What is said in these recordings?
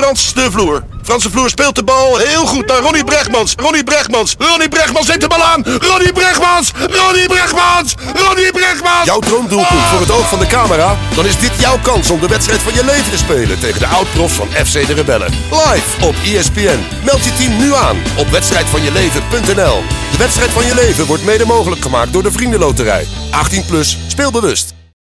Frans de Vloer. Frans de Vloer speelt de bal heel goed naar Ronnie Brechtmans. Ronnie Brechtmans neemt de bal aan. Ronnie Brechtmans. Jouw droomdoelpunt voor het oog van de camera? Dan is dit jouw kans om de wedstrijd van je leven te spelen tegen de oud-profs van FC de Rebellen. Live op ESPN. Meld je team nu aan op wedstrijdvanjeleven.nl. De wedstrijd van je leven wordt mede mogelijk gemaakt door de Vriendenloterij. 18+, speel bewust.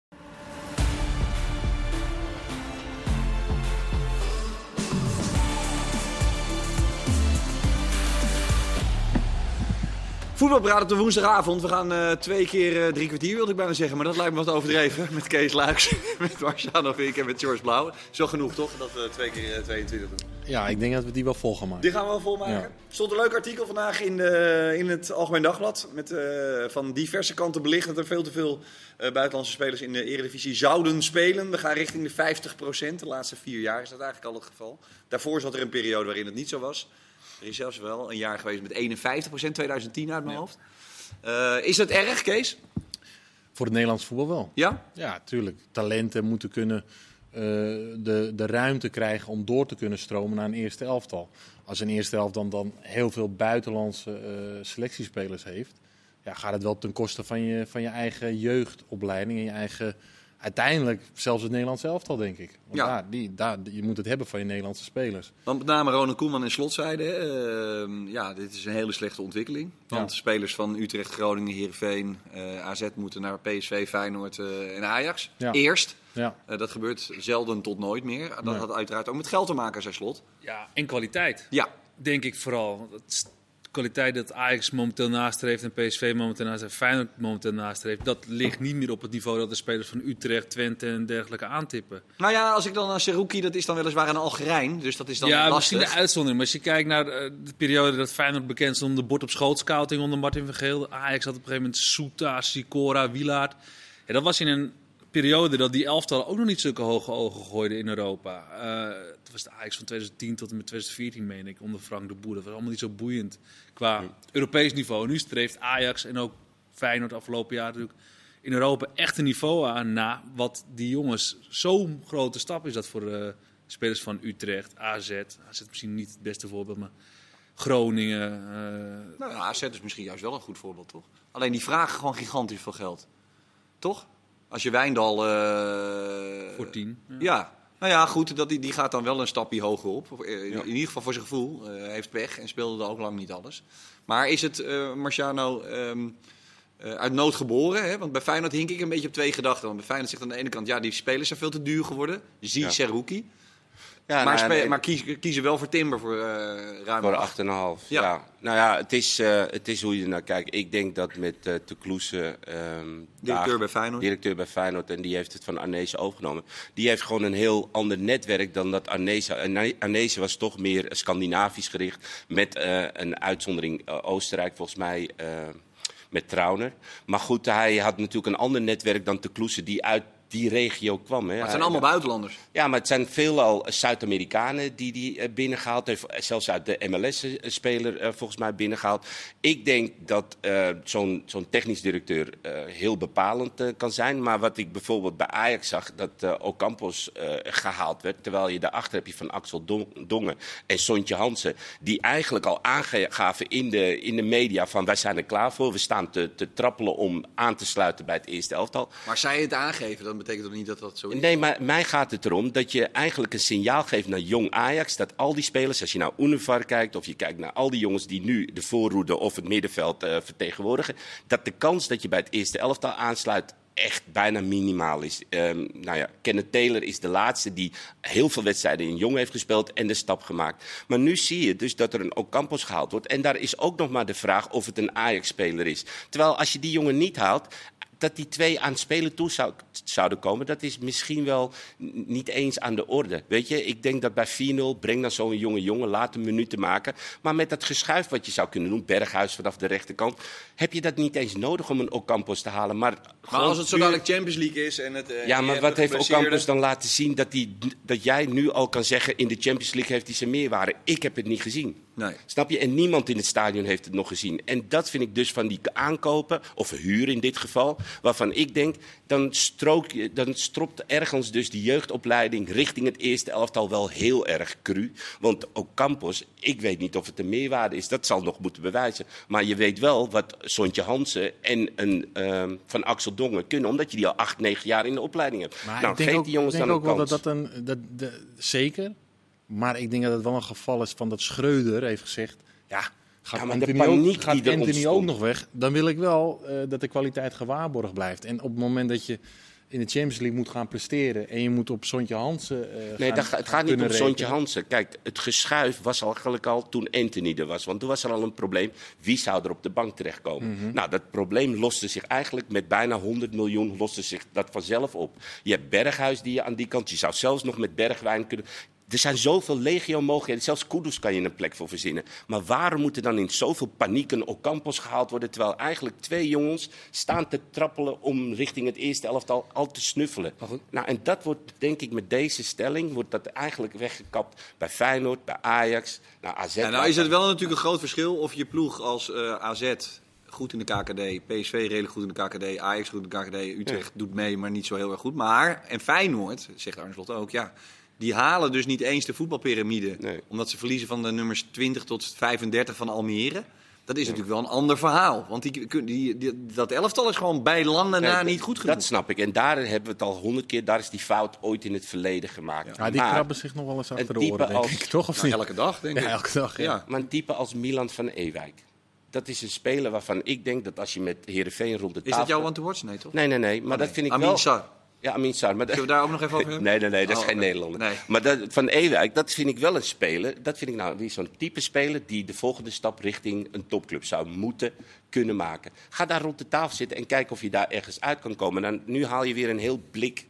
Voetbalpraat op de woensdagavond. We gaan 2 keer 3 kwartier, wilde ik bijna zeggen. Maar dat lijkt me wat overdreven. Met Kees Luijks, met Marciano Vink en met George Blauw. Zo genoeg toch, dat we 2 keer 22 doen? Ja, ik denk dat we die wel vol gaan maken. Die gaan we wel volmaken. Ja. Er stond een leuk artikel vandaag in het Algemeen Dagblad. Met van diverse kanten belicht dat er veel te veel buitenlandse spelers in de Eredivisie zouden spelen. We gaan richting de 50%. De laatste 4 jaar is dat eigenlijk al het geval. Daarvoor zat er een periode waarin het niet zo was. Er is zelfs wel een jaar geweest met 51%, 2010 uit mijn hoofd. Is dat erg, Kees? Voor het Nederlands voetbal wel. Ja? Ja, tuurlijk. Talenten moeten kunnen de ruimte krijgen om door te kunnen stromen naar een eerste elftal. Als een eerste elftal dan heel veel buitenlandse selectiespelers heeft, ja, gaat het wel ten koste van je eigen jeugdopleiding en je eigen... Uiteindelijk zelfs het Nederlands elftal, denk ik. Want je moet het hebben van je Nederlandse spelers. Want met name Ronald Koeman en Slot zeiden, dit is een hele slechte ontwikkeling. Want spelers van Utrecht, Groningen, Heerenveen, AZ moeten naar PSV, Feyenoord en Ajax. Ja. Eerst. Ja. Dat gebeurt zelden tot nooit meer. Dat had uiteraard ook met geld te maken, zei Slot. Ja, en kwaliteit. Ja. Denk ik vooral. De kwaliteit dat Ajax momenteel nastreeft en PSV momenteel nastreeft, Feyenoord momenteel nastreeft, dat ligt niet meer op het niveau dat de spelers van Utrecht, Twente en dergelijke aantippen. Nou ja, als ik dan naar Seruki, dat is dan weliswaar een Algerijn, dus dat is dan lastig. Ja, misschien de uitzondering, maar als je kijkt naar de periode dat Feyenoord bekend stond om de bord op schoot scouting onder Martin van Geel, Ajax had op een gegeven moment Souta, Sicora, Wielaert. Ja, dat was in een periode dat die elftallen ook nog niet zulke hoge ogen gooiden in Europa. Het was de Ajax van 2010 tot en met 2014, meen ik, onder Frank de Boer. Dat was allemaal niet zo boeiend qua Europees niveau. Nu streeft Ajax en ook Feyenoord afgelopen jaar natuurlijk in Europa echt een niveau aan na wat die jongens zo'n grote stap is dat voor spelers van Utrecht, AZ. AZ misschien niet het beste voorbeeld, maar Groningen. Nou, AZ is misschien juist wel een goed voorbeeld, toch? Alleen die vragen gewoon gigantisch veel geld. Toch? Als je Wijndal... voor 10. Ja. Nou ja, goed, die gaat dan wel een stapje hoger op. In ieder geval voor zijn gevoel. Hij heeft pech en speelde er ook lang niet alles. Maar is het, Marciano, uit nood geboren? Hè? Want bij Feyenoord hink ik een beetje op 2 gedachten. Want bij Feyenoord zegt aan de ene kant, ja, die spelers zijn veel te duur geworden. Seruki. Ja, maar kiezen wel voor Timber voor ruim voor 8,5. Ja. Nou ja, het is hoe je er naar kijkt. Ik denk dat met Te Kloese, directeur bij Feyenoord, en die heeft het van Arnezen overgenomen. Die heeft gewoon een heel ander netwerk dan dat Arnezen. Arnezen was toch meer Scandinavisch gericht. Met een uitzondering Oostenrijk volgens mij. Met Trauner. Maar goed, hij had natuurlijk een ander netwerk dan Te Kloese die uit die regio kwam. Hè. Maar het zijn allemaal buitenlanders. Ja, maar het zijn veelal Zuid-Amerikanen die binnengehaald heeft. Zelfs uit de MLS speler volgens mij binnengehaald. Ik denk dat zo'n technisch directeur heel bepalend kan zijn. Maar wat ik bijvoorbeeld bij Ajax zag, dat Ocampos gehaald werd. Terwijl je daarachter heb je van Axel Dongen en Sontje Hansen. Die eigenlijk al aangaven in de media van wij zijn er klaar voor. We staan te trappelen om aan te sluiten bij het eerste elftal. Maar zij het aangeven, dan betekent dat niet dat dat zo is? Nee, maar mij gaat het erom dat je eigenlijk een signaal geeft naar jong Ajax. Dat al die spelers, als je naar Univar kijkt of je kijkt naar al die jongens die nu de voorroede of het middenveld vertegenwoordigen. Dat de kans dat je bij het eerste elftal aansluit echt bijna minimaal is. Kenneth Taylor is de laatste die heel veel wedstrijden in Jong heeft gespeeld en de stap gemaakt. Maar nu zie je dus dat er een Ocampos gehaald wordt. En daar is ook nog maar de vraag of het een Ajax-speler is. Terwijl als je die jongen niet haalt, dat die 2 aan het spelen toe zouden komen, dat is misschien wel niet eens aan de orde. Weet je, ik denk dat bij 4-0, breng dan zo'n jongen, laat een minuut te maken. Maar met dat geschuif wat je zou kunnen doen, Berghuis vanaf de rechterkant, heb je dat niet eens nodig om een Ocampos te halen. Maar als het zo dadelijk Champions League is en het... Ja, maar wat heeft Ocampos dan laten zien dat jij nu al kan zeggen, in de Champions League heeft hij zijn meerwaarde? Ik heb het niet gezien. Nee. Snap je? En niemand in het stadion heeft het nog gezien. En dat vind ik dus van die aankopen, of huur in dit geval, Waarvan ik denk, dan stropt ergens dus die jeugdopleiding richting het eerste elftal wel heel erg cru. Want ook Campos, ik weet niet of het een meerwaarde is. Dat zal nog moeten bewijzen. Maar je weet wel wat Sontje Hansen en Van Axel Dongen kunnen. Omdat je die al 8, 9 jaar in de opleiding hebt. Maar Nou, geef die jongens dan een kans. Zeker. Maar ik denk dat het wel een geval is van dat Schreuder heeft gezegd... Gaat maar de paniek die er Anthony ontstond. ook nog weg? Dan wil ik wel dat de kwaliteit gewaarborgd blijft. En op het moment dat je in de Champions League moet gaan presteren... en je moet op Sontje Hansen het gaat niet om Sontje Hansen. Kijk, het geschuif was eigenlijk al toen Anthony er was. Want toen was er al een probleem. Wie zou er op de bank terechtkomen? Nou, dat probleem loste zich eigenlijk met bijna 100 miljoen... loste zich dat vanzelf op. Je hebt Berghuis die je aan die kant... Je zou zelfs nog met Bergwijn kunnen... Er zijn zoveel legio-mogelijkheden. Zelfs Kudus kan je een plek voor verzinnen. Maar waarom moet er dan in zoveel paniek een Ocampos gehaald worden... terwijl eigenlijk 2 jongens staan te trappelen... om richting het eerste elftal al te snuffelen. Nou, en dat wordt, denk ik, met deze stelling... wordt dat eigenlijk weggekapt bij Feyenoord, bij Ajax, naar AZ. Ja, nou is het wel natuurlijk een groot verschil of je ploeg als AZ... goed in de KKD, PSV redelijk goed in de KKD... Ajax goed in de KKD, Utrecht doet mee, maar niet zo heel erg goed. Maar, en Feyenoord, zegt Arne Slot ook, ja... Die halen dus niet eens de voetbalpyramide. Nee. Omdat ze verliezen van de nummers 20 tot 35 van Almere. Dat is natuurlijk wel een ander verhaal. Want dat elftal is gewoon bij lange na niet goed genoeg. Dat snap ik. En daar hebben we het al 100 keer. Daar is die fout ooit in het verleden gemaakt. Ja, die krabben zich nog wel eens achter de oren, denk ik. Toch, of niet? Elke dag, denk ik. Ja, elke dag, ja. Maar een type als Milan van Ewijk. Dat is een speler waarvan ik denk dat als je met Heerenveen rond de tafel... Is dat jouw one to watch? Nee, toch? Nee. Maar dat vind ik Amin wel... Sarr. Ja, Amin Sarr. Maar Zullen we daar ook nog even over hebben? Nee, dat is geen Nederlander. Nee. Maar Van Ewijk, dat vind ik wel een speler. Dat vind ik nou weer zo'n type speler die de volgende stap richting een topclub zou moeten kunnen maken. Ga daar rond de tafel zitten en kijk of je daar ergens uit kan komen. Dan, nu haal je weer een heel blik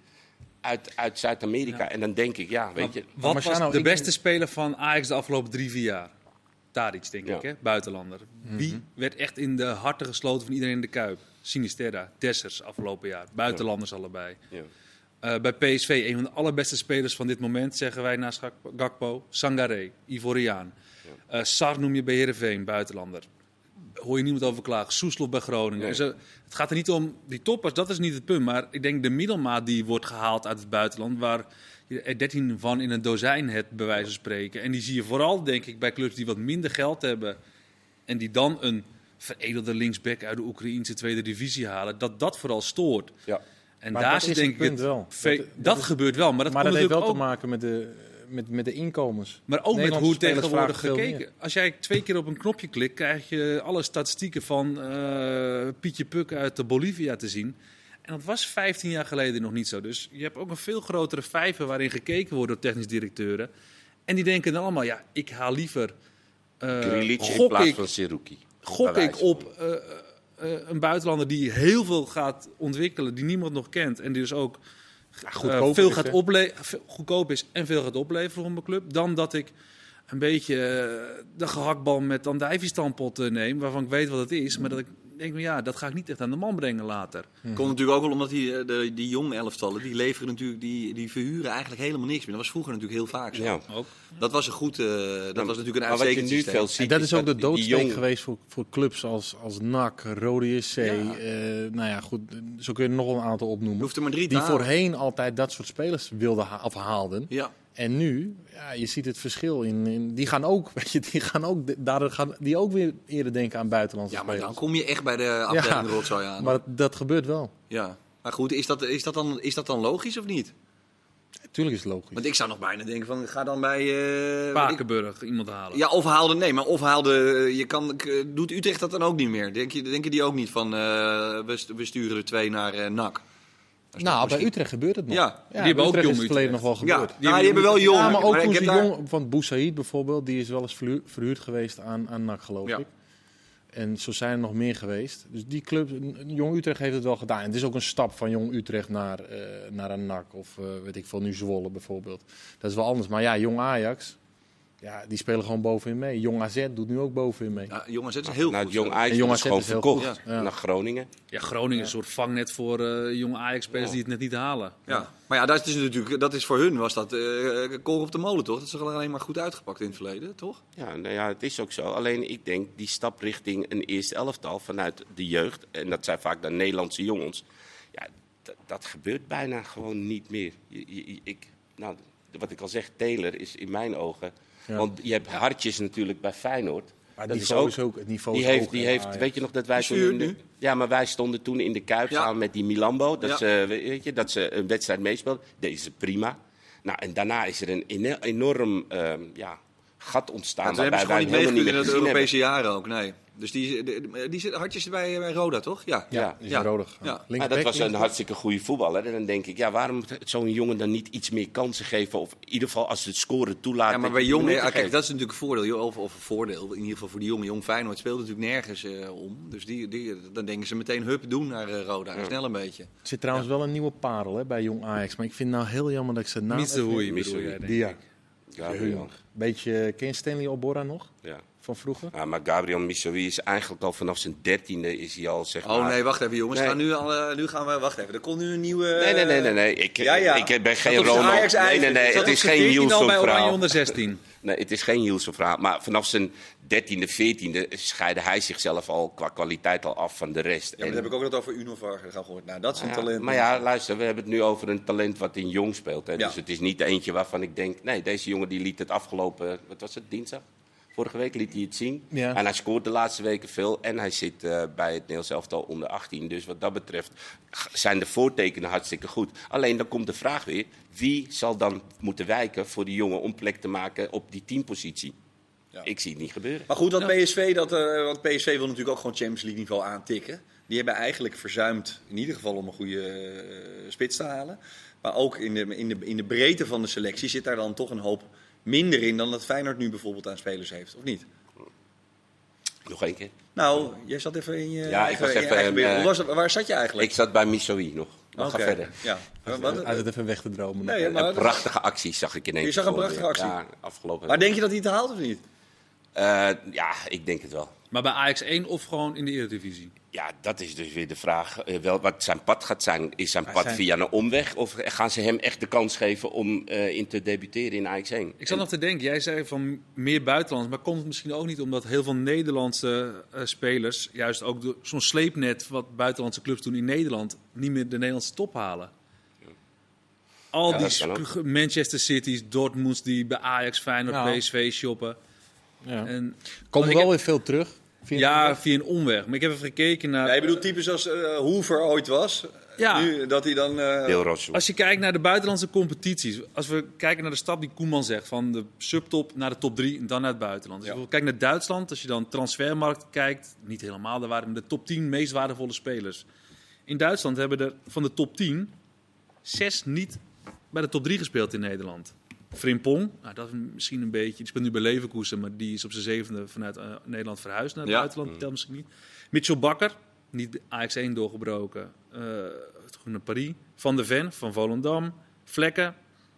uit Zuid-Amerika. Ja. En dan denk ik, weet je... Wat was de beste speler van Ajax de afgelopen 3-4 jaar? Tadic, denk ik, hè? Buitenlander. Wie werd echt in de harten gesloten van iedereen in de Kuip? Sinisterra, Dessers afgelopen jaar. Buitenlanders allebei. Ja. Bij PSV, een van de allerbeste spelers van dit moment, zeggen wij naast Gakpo. Sangaré, Ivoriaan. Ja. Sarr noem je bij Heerenveen, buitenlander. Hoor je niemand over klagen. Soeslof bij Groningen. Nee. Het gaat er niet om die toppers, dat is niet het punt. Maar ik denk de middelmaat die wordt gehaald uit het buitenland... waar je er 13 van in een dozijn hebt, bij wijze van spreken. En die zie je vooral, denk ik, bij clubs die wat minder geld hebben... en die dan een veredelde linksback uit de Oekraïense tweede divisie halen... dat vooral stoort. Ja. En maar daar zit denk ik wel. Dat gebeurt wel. Maar dat heeft wel ook te maken met de inkomens. Maar ook met hoe tegenwoordig gekeken. Als jij 2 keer op een knopje klikt, krijg je alle statistieken van Pietje Puk uit Bolivia te zien. En dat was 15 jaar geleden nog niet zo. Dus je hebt ook een veel grotere vijver waarin gekeken wordt door technisch directeuren. En die denken dan allemaal, ik haal liever... Grilic in plaats van Seruki. Gok ik op een buitenlander die heel veel gaat ontwikkelen, die niemand nog kent. En die dus ook goedkoop is en veel gaat opleveren voor een club. Dan dat ik een beetje de gehaktbal met andijvie-stampot neem, waarvan ik weet wat het is. Maar dat ik denk, dat ga ik niet echt aan de man brengen later. Komt natuurlijk ook wel omdat die jonge elftallen, die leveren natuurlijk, die verhuren eigenlijk helemaal niks meer. Dat was vroeger natuurlijk heel vaak zo. Ja. Ook. Dat was een goed, dat was natuurlijk een uitstekend systeem. Veel ziet, en dat is ook de doodsteek geweest voor clubs als NAC, Rode JC. Zo kun je nog een aantal opnoemen. Je hoeft er maar 3 te die halen. Voorheen altijd dat soort spelers wilden afhaalden. Ja. En nu, je ziet het verschil in die gaan ook, daardoor gaan die ook weer eerder denken aan buitenlandse spelers. Ja, maar dan kom je echt bij de afdeling rotzooi aan. Maar dat gebeurt wel. Ja, maar goed, is dat dan logisch of niet? Tuurlijk is het logisch. Want ik zou nog bijna denken van, ga dan bij... Spakenburg iemand halen. Ja, of doet Utrecht dat dan ook niet meer? Denken die ook niet van, we sturen er 2 naar NAC? Bij Utrecht gebeurt het nog. Ja, die hebben ook jong is het verleden nog wel gebeurd. Ja, die hebben wel jong. Ja, maar ook jong, van Boussaïd bijvoorbeeld, die is wel eens verhuurd geweest aan NAC, geloof ik. En zo zijn er nog meer geweest. Dus die club, Jong Utrecht heeft het wel gedaan. En het is ook een stap van Jong Utrecht naar een NAC of weet ik veel, nu Zwolle bijvoorbeeld. Dat is wel anders. Maar Jong Ajax, Ja, die spelen gewoon bovenin mee. Jong AZ doet nu ook bovenin mee. Ja, Jong AZ is heel Nou, goed. het Jong Ajax En Jong is AZ gewoon is heel verkocht goed. Ja. naar Groningen. Ja, Groningen is een soort vangnet voor jonge Ajax-spelers die het net niet halen. Ja. Maar ja, dat is voor hun was dat kool op de molen, toch? Dat is toch alleen maar goed uitgepakt in het verleden, toch? Ja, nou ja, het is ook zo. Alleen ik denk die stap richting een eerste elftal vanuit de jeugd, en dat zijn vaak dan Nederlandse jongens, ja, dat gebeurt bijna gewoon niet meer. Wat ik al zeg, Taylor is in mijn ogen, want je hebt Hartjes natuurlijk bij Feyenoord. Maar Dat het is niveau ook, is ook het niveau. die is heeft, ook, die hè, heeft Ajax. weet je nog dat wij Die toen stuurt in de- nu. ja, maar wij stonden toen in de Kuip Ja. samen met die Milambo, dat, Ja. dat ze een wedstrijd meespeelden. Deze prima. Nou, en daarna is er een enorm gat ontstaan. Ja, toen hebben ze waarbij gewoon niet wij hem meegekund in helemaal het gezien Europese jaren ook, nee. Dus die zit Hartjes bij Roda, toch? Ja. Ja, die is Ja. rodig. Ja. Maar dat was een hartstikke goede voetballer. En dan denk ik, ja, waarom moet zo'n jongen dan niet iets meer kansen geven? Of in ieder geval als het scoren toelaat. Ja, maar dat bij je Jong, minuten kijk, geeft. dat is natuurlijk een voordeel. Of een voordeel, in ieder geval voor die jongen. Jong Feyenoord speelt natuurlijk nergens om. Dus dan denken ze meteen, hup, doen naar Roda. Snel een beetje. Er zit trouwens wel een nieuwe parel hè, bij Jong Ajax. Maar ik vind het nou heel jammer dat ik zijn naam... Missehoei Missehoei. bedoel jij, denk Die, ik. ja. Gabriel. Beetje, ken je Stanley Oborra nog? Ja. Van vroeger? Ja, maar Gabriel Missouri is eigenlijk al vanaf zijn 13e is hij al, zeg maar... Oh nee, wacht even jongens. Nee. Nu gaan we, wacht even. Er komt nu een nieuwe... Nee. Ik ben geen op zijn Ronald. Ajax eigen. Nee. Zat Het op is Zijn geen 14 al Hielsen bij Oranje verhaal. onder 16. Nee, het is geen Hielsen verhaal. Maar vanaf zijn 13e, 14e scheidde hij zichzelf al qua kwaliteit al af van de rest. Ja, dat heb ik ook net over Unovar gehoord. Nou, dat is een talent. Maar ja, luister, we hebben het nu over een talent wat in Jong speelt. Hè. Ja. Dus het is niet eentje waarvan ik denk... Nee, deze jongen die liet het afgelopen... Wat was het, dinsdag? Vorige week liet hij het zien. Ja. En hij scoort de laatste weken veel. En hij zit bij het Nederlands elftal onder 18. Dus wat dat betreft zijn de voortekenen hartstikke goed. Alleen dan komt de vraag weer... Wie zal dan moeten wijken voor die jongen om plek te maken op die teampositie? Ja. Ik zie het niet gebeuren. Maar goed, want PSV wil natuurlijk ook gewoon Champions League niveau aantikken. Die hebben eigenlijk verzuimd, in ieder geval om een goede spits te halen. Maar ook in de breedte van de selectie zit daar dan toch een hoop minder in dan dat Feyenoord nu bijvoorbeeld aan spelers heeft, of niet? Nog één keer. Nou, jij zat even in je Ja, ik was in je even, eigen wereld. Waar zat je eigenlijk? Ik zat bij Missouri nog. Maar Oké. ga verder. Ja. Hij zit even weg te dromen. Nee, Een maar, prachtige actie zag ik ineens. Je zag een voor me. prachtige actie? Ja, afgelopen. maar denk je dat hij het haalt of niet? Ja, ik denk het wel. Maar bij Ajax 1 of gewoon in de Eredivisie? Ja, dat is dus weer de vraag. Wat zijn pad gaat zijn. Is zijn pad zijn- via een omweg? Of gaan ze hem echt de kans geven om in te debuteren in Ajax 1? Ik zat nog te denken, jij zei van meer buitenlands. Maar komt het misschien ook niet omdat heel veel Nederlandse spelers... juist ook zo'n sleepnet wat buitenlandse clubs doen in Nederland... niet meer de Nederlandse top halen? Al Ja, die dat kan ook. Manchester City's, Dortmunds die bij Ajax, Feyenoord, Ja. PSV shoppen. Ja. En, Komen ik wel heb- weer veel terug. Vind je ja, dat? via een omweg. Maar ik heb even gekeken naar... Ja, je bedoelt types als Hoover ooit was. Ja. Nu, dat hij dan... Deel Rosso. Als je kijkt naar de buitenlandse competities, als we kijken naar de stap die Koeman zegt, van de subtop naar de top 3 en dan naar het buitenland. Dus Ja. als je kijkt naar Duitsland, als je dan transfermarkt kijkt, niet helemaal, daar waren de top 10 meest waardevolle spelers. In Duitsland hebben er van de top 10 6 niet bij de top 3 gespeeld in Nederland. Frimpong, nou, dat is misschien een beetje, die speelt nu bij Leverkusen, maar die is op zijn 7e vanuit Nederland verhuisd naar het Ja. buitenland, dat telt misschien niet. Mitchell Bakker, niet bij Ajax 1 doorgebroken, naar Paris. Van de Ven van Volendam, Vlekken,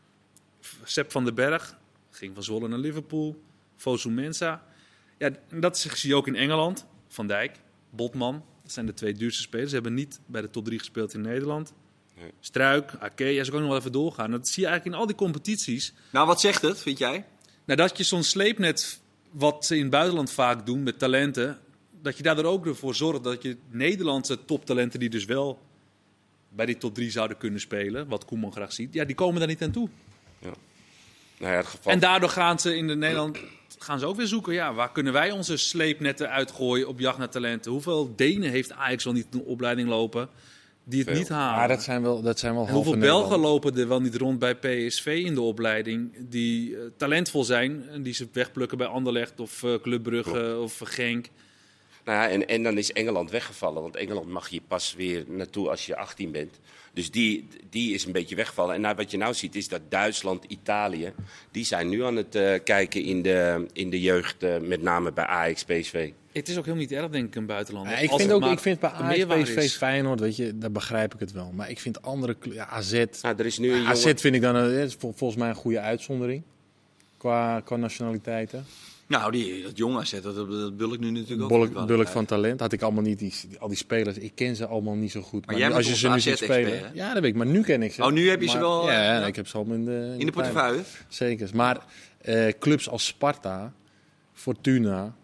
Sepp van den Berg, ging van Zwolle naar Liverpool, Fosu Mensah. Ja, en dat zie je ook in Engeland. Van Dijk, Botman, dat zijn de 2 duurste spelers. Ze hebben niet bij de top 3 gespeeld in Nederland. Nee. Struik, Ake, ja, ze kunnen nog wel even doorgaan. Dat zie je eigenlijk in al die competities. Nou, wat zegt het, vind jij? Nou, dat je zo'n sleepnet, wat ze in het buitenland vaak doen met talenten, dat je daardoor ook ervoor zorgt dat je Nederlandse toptalenten die dus wel bij die top 3 zouden kunnen spelen, wat Koeman graag ziet, ja, die komen daar niet aan toe. Nou ja, het geval... En daardoor gaan ze in Nederland ook weer zoeken. Ja, waar kunnen wij onze sleepnetten uitgooien op jacht naar talenten? Hoeveel Denen heeft Ajax wel niet in de opleiding lopen die het Veel. niet halen? Maar dat zijn wel en halve hoeveel Belgen Nederland. lopen er wel niet rond bij PSV in de opleiding die talentvol zijn en die ze wegplukken bij Anderlecht of Club Brugge of Genk? Nou ja, en dan is Engeland weggevallen. Want Engeland mag je pas weer naartoe als je 18 bent. Dus die is een beetje weggevallen. En nou, wat je nou ziet is dat Duitsland, Italië... die zijn nu aan het kijken in de jeugd, met name bij Ajax, PSV. Het is ook helemaal niet erg, denk ik, een buitenland. Ja, ik vind bij Ajax, PSV, Feyenoord, weet je, daar begrijp ik het wel. Maar ik vind andere AZ... Nou, er is nu een AZ jongen... vind ik dan volgens mij een goede uitzondering. qua nationaliteiten. Nou, dat jong AZ, dat bul ik nu natuurlijk ook. Bulk van talent. Had ik allemaal niet, al die spelers. Ik ken ze allemaal niet zo goed. Maar jij bent als je ze nu ziet spelen. Ja, dat weet ik. Maar nu ken ik ze. Oh, nu heb je ze wel. Ja, ik heb ze allemaal in de portefeuille. Zeker. Maar clubs als Sparta, Fortuna.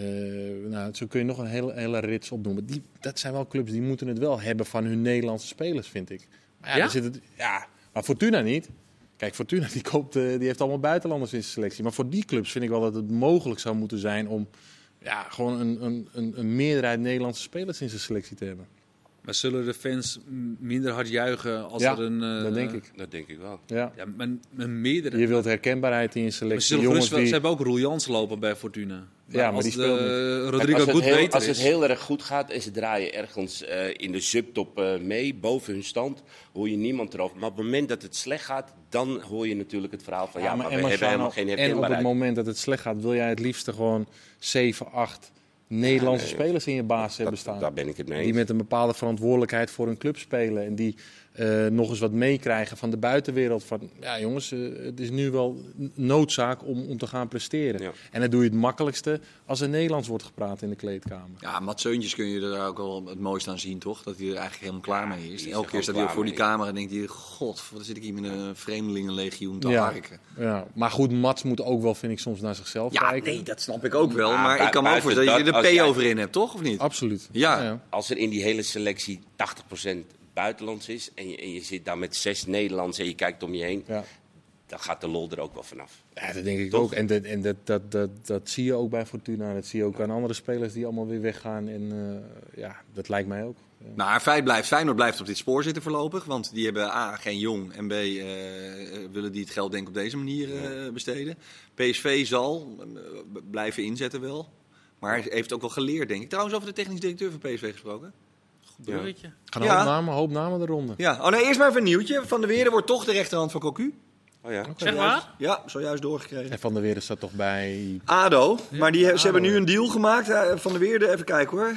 Zo kun je nog een hele rits opnoemen. Dat zijn wel clubs die moeten het wel hebben van hun Nederlandse spelers, vind ik. Maar maar Fortuna niet. Kijk, Fortuna die heeft allemaal buitenlanders in zijn selectie. Maar voor die clubs vind ik wel dat het mogelijk zou moeten zijn om gewoon een meerderheid Nederlandse spelers in zijn selectie te hebben. Maar zullen de fans minder hard juichen als er een... dat denk ik. Dat denk ik wel. Ja. Ja, maar meerdere... Je wilt herkenbaarheid in je selectie. Ze hebben ook Roel Jans lopen bij Fortuna. Maar die speelt niet. Rodrigo goed beter als het heel erg goed gaat en ze draaien ergens in de subtop mee, boven hun stand, hoor je niemand erover. Maar op het moment dat het slecht gaat, dan hoor je natuurlijk het verhaal van maar we hebben helemaal geen herkenbaarheid. En op het moment dat het slecht gaat, wil jij het liefste gewoon 7, 8 Nederlandse spelers in je basis hebben staan. Daar ben ik het mee eens. Die met een bepaalde verantwoordelijkheid voor hun club spelen. En die nog eens wat meekrijgen van de buitenwereld. Van, ja jongens, het is nu wel noodzaak om te gaan presteren. Ja. En dan doe je het makkelijkste als er Nederlands wordt gepraat in de kleedkamer. Ja, Mats Seuntjes kun je er ook wel het mooiste aan zien, toch? Dat hij er eigenlijk helemaal klaar mee is. Elke keer staat hij ook voor die camera en denkt hij, god, wat zit ik hier met een vreemdelingenlegioen te harken. Ja, maar goed, Mats moet ook wel, vind ik, soms naar zichzelf kijken. Nee, dat snap ik ook wel. Maar ik kan me ook voorstellen dat je er P over in hebt, toch? Of niet? Absoluut. Ja. Als er in die hele selectie 80% buitenlands is en je zit daar met 6 Nederlands en je kijkt om je heen, dan gaat de lol er ook wel vanaf. Ja, dat denk ik ook. En dat zie je ook bij Fortuna. Dat zie je ook aan andere spelers die allemaal weer weggaan. En dat lijkt mij ook. Ja. Maar Feyenoord blijft op dit spoor zitten voorlopig. Want die hebben A, geen jong en B, willen die het geld denk ik op deze manier besteden. PSV zal blijven inzetten wel. Maar hij heeft ook wel geleerd, denk ik. Trouwens, over de technisch directeur van PSV gesproken. Bruggetje. Gaan hoop namen de ronde. Ja. Oh nee, eerst maar even een nieuwtje. Van der Weerde wordt toch de rechterhand van Cocu. Oh ja. Zeg maar? Ja, zojuist doorgekregen. En Van der Weerde staat toch bij... ADO. Maar ze hebben nu een deal gemaakt. Van der Weerde, even kijken hoor.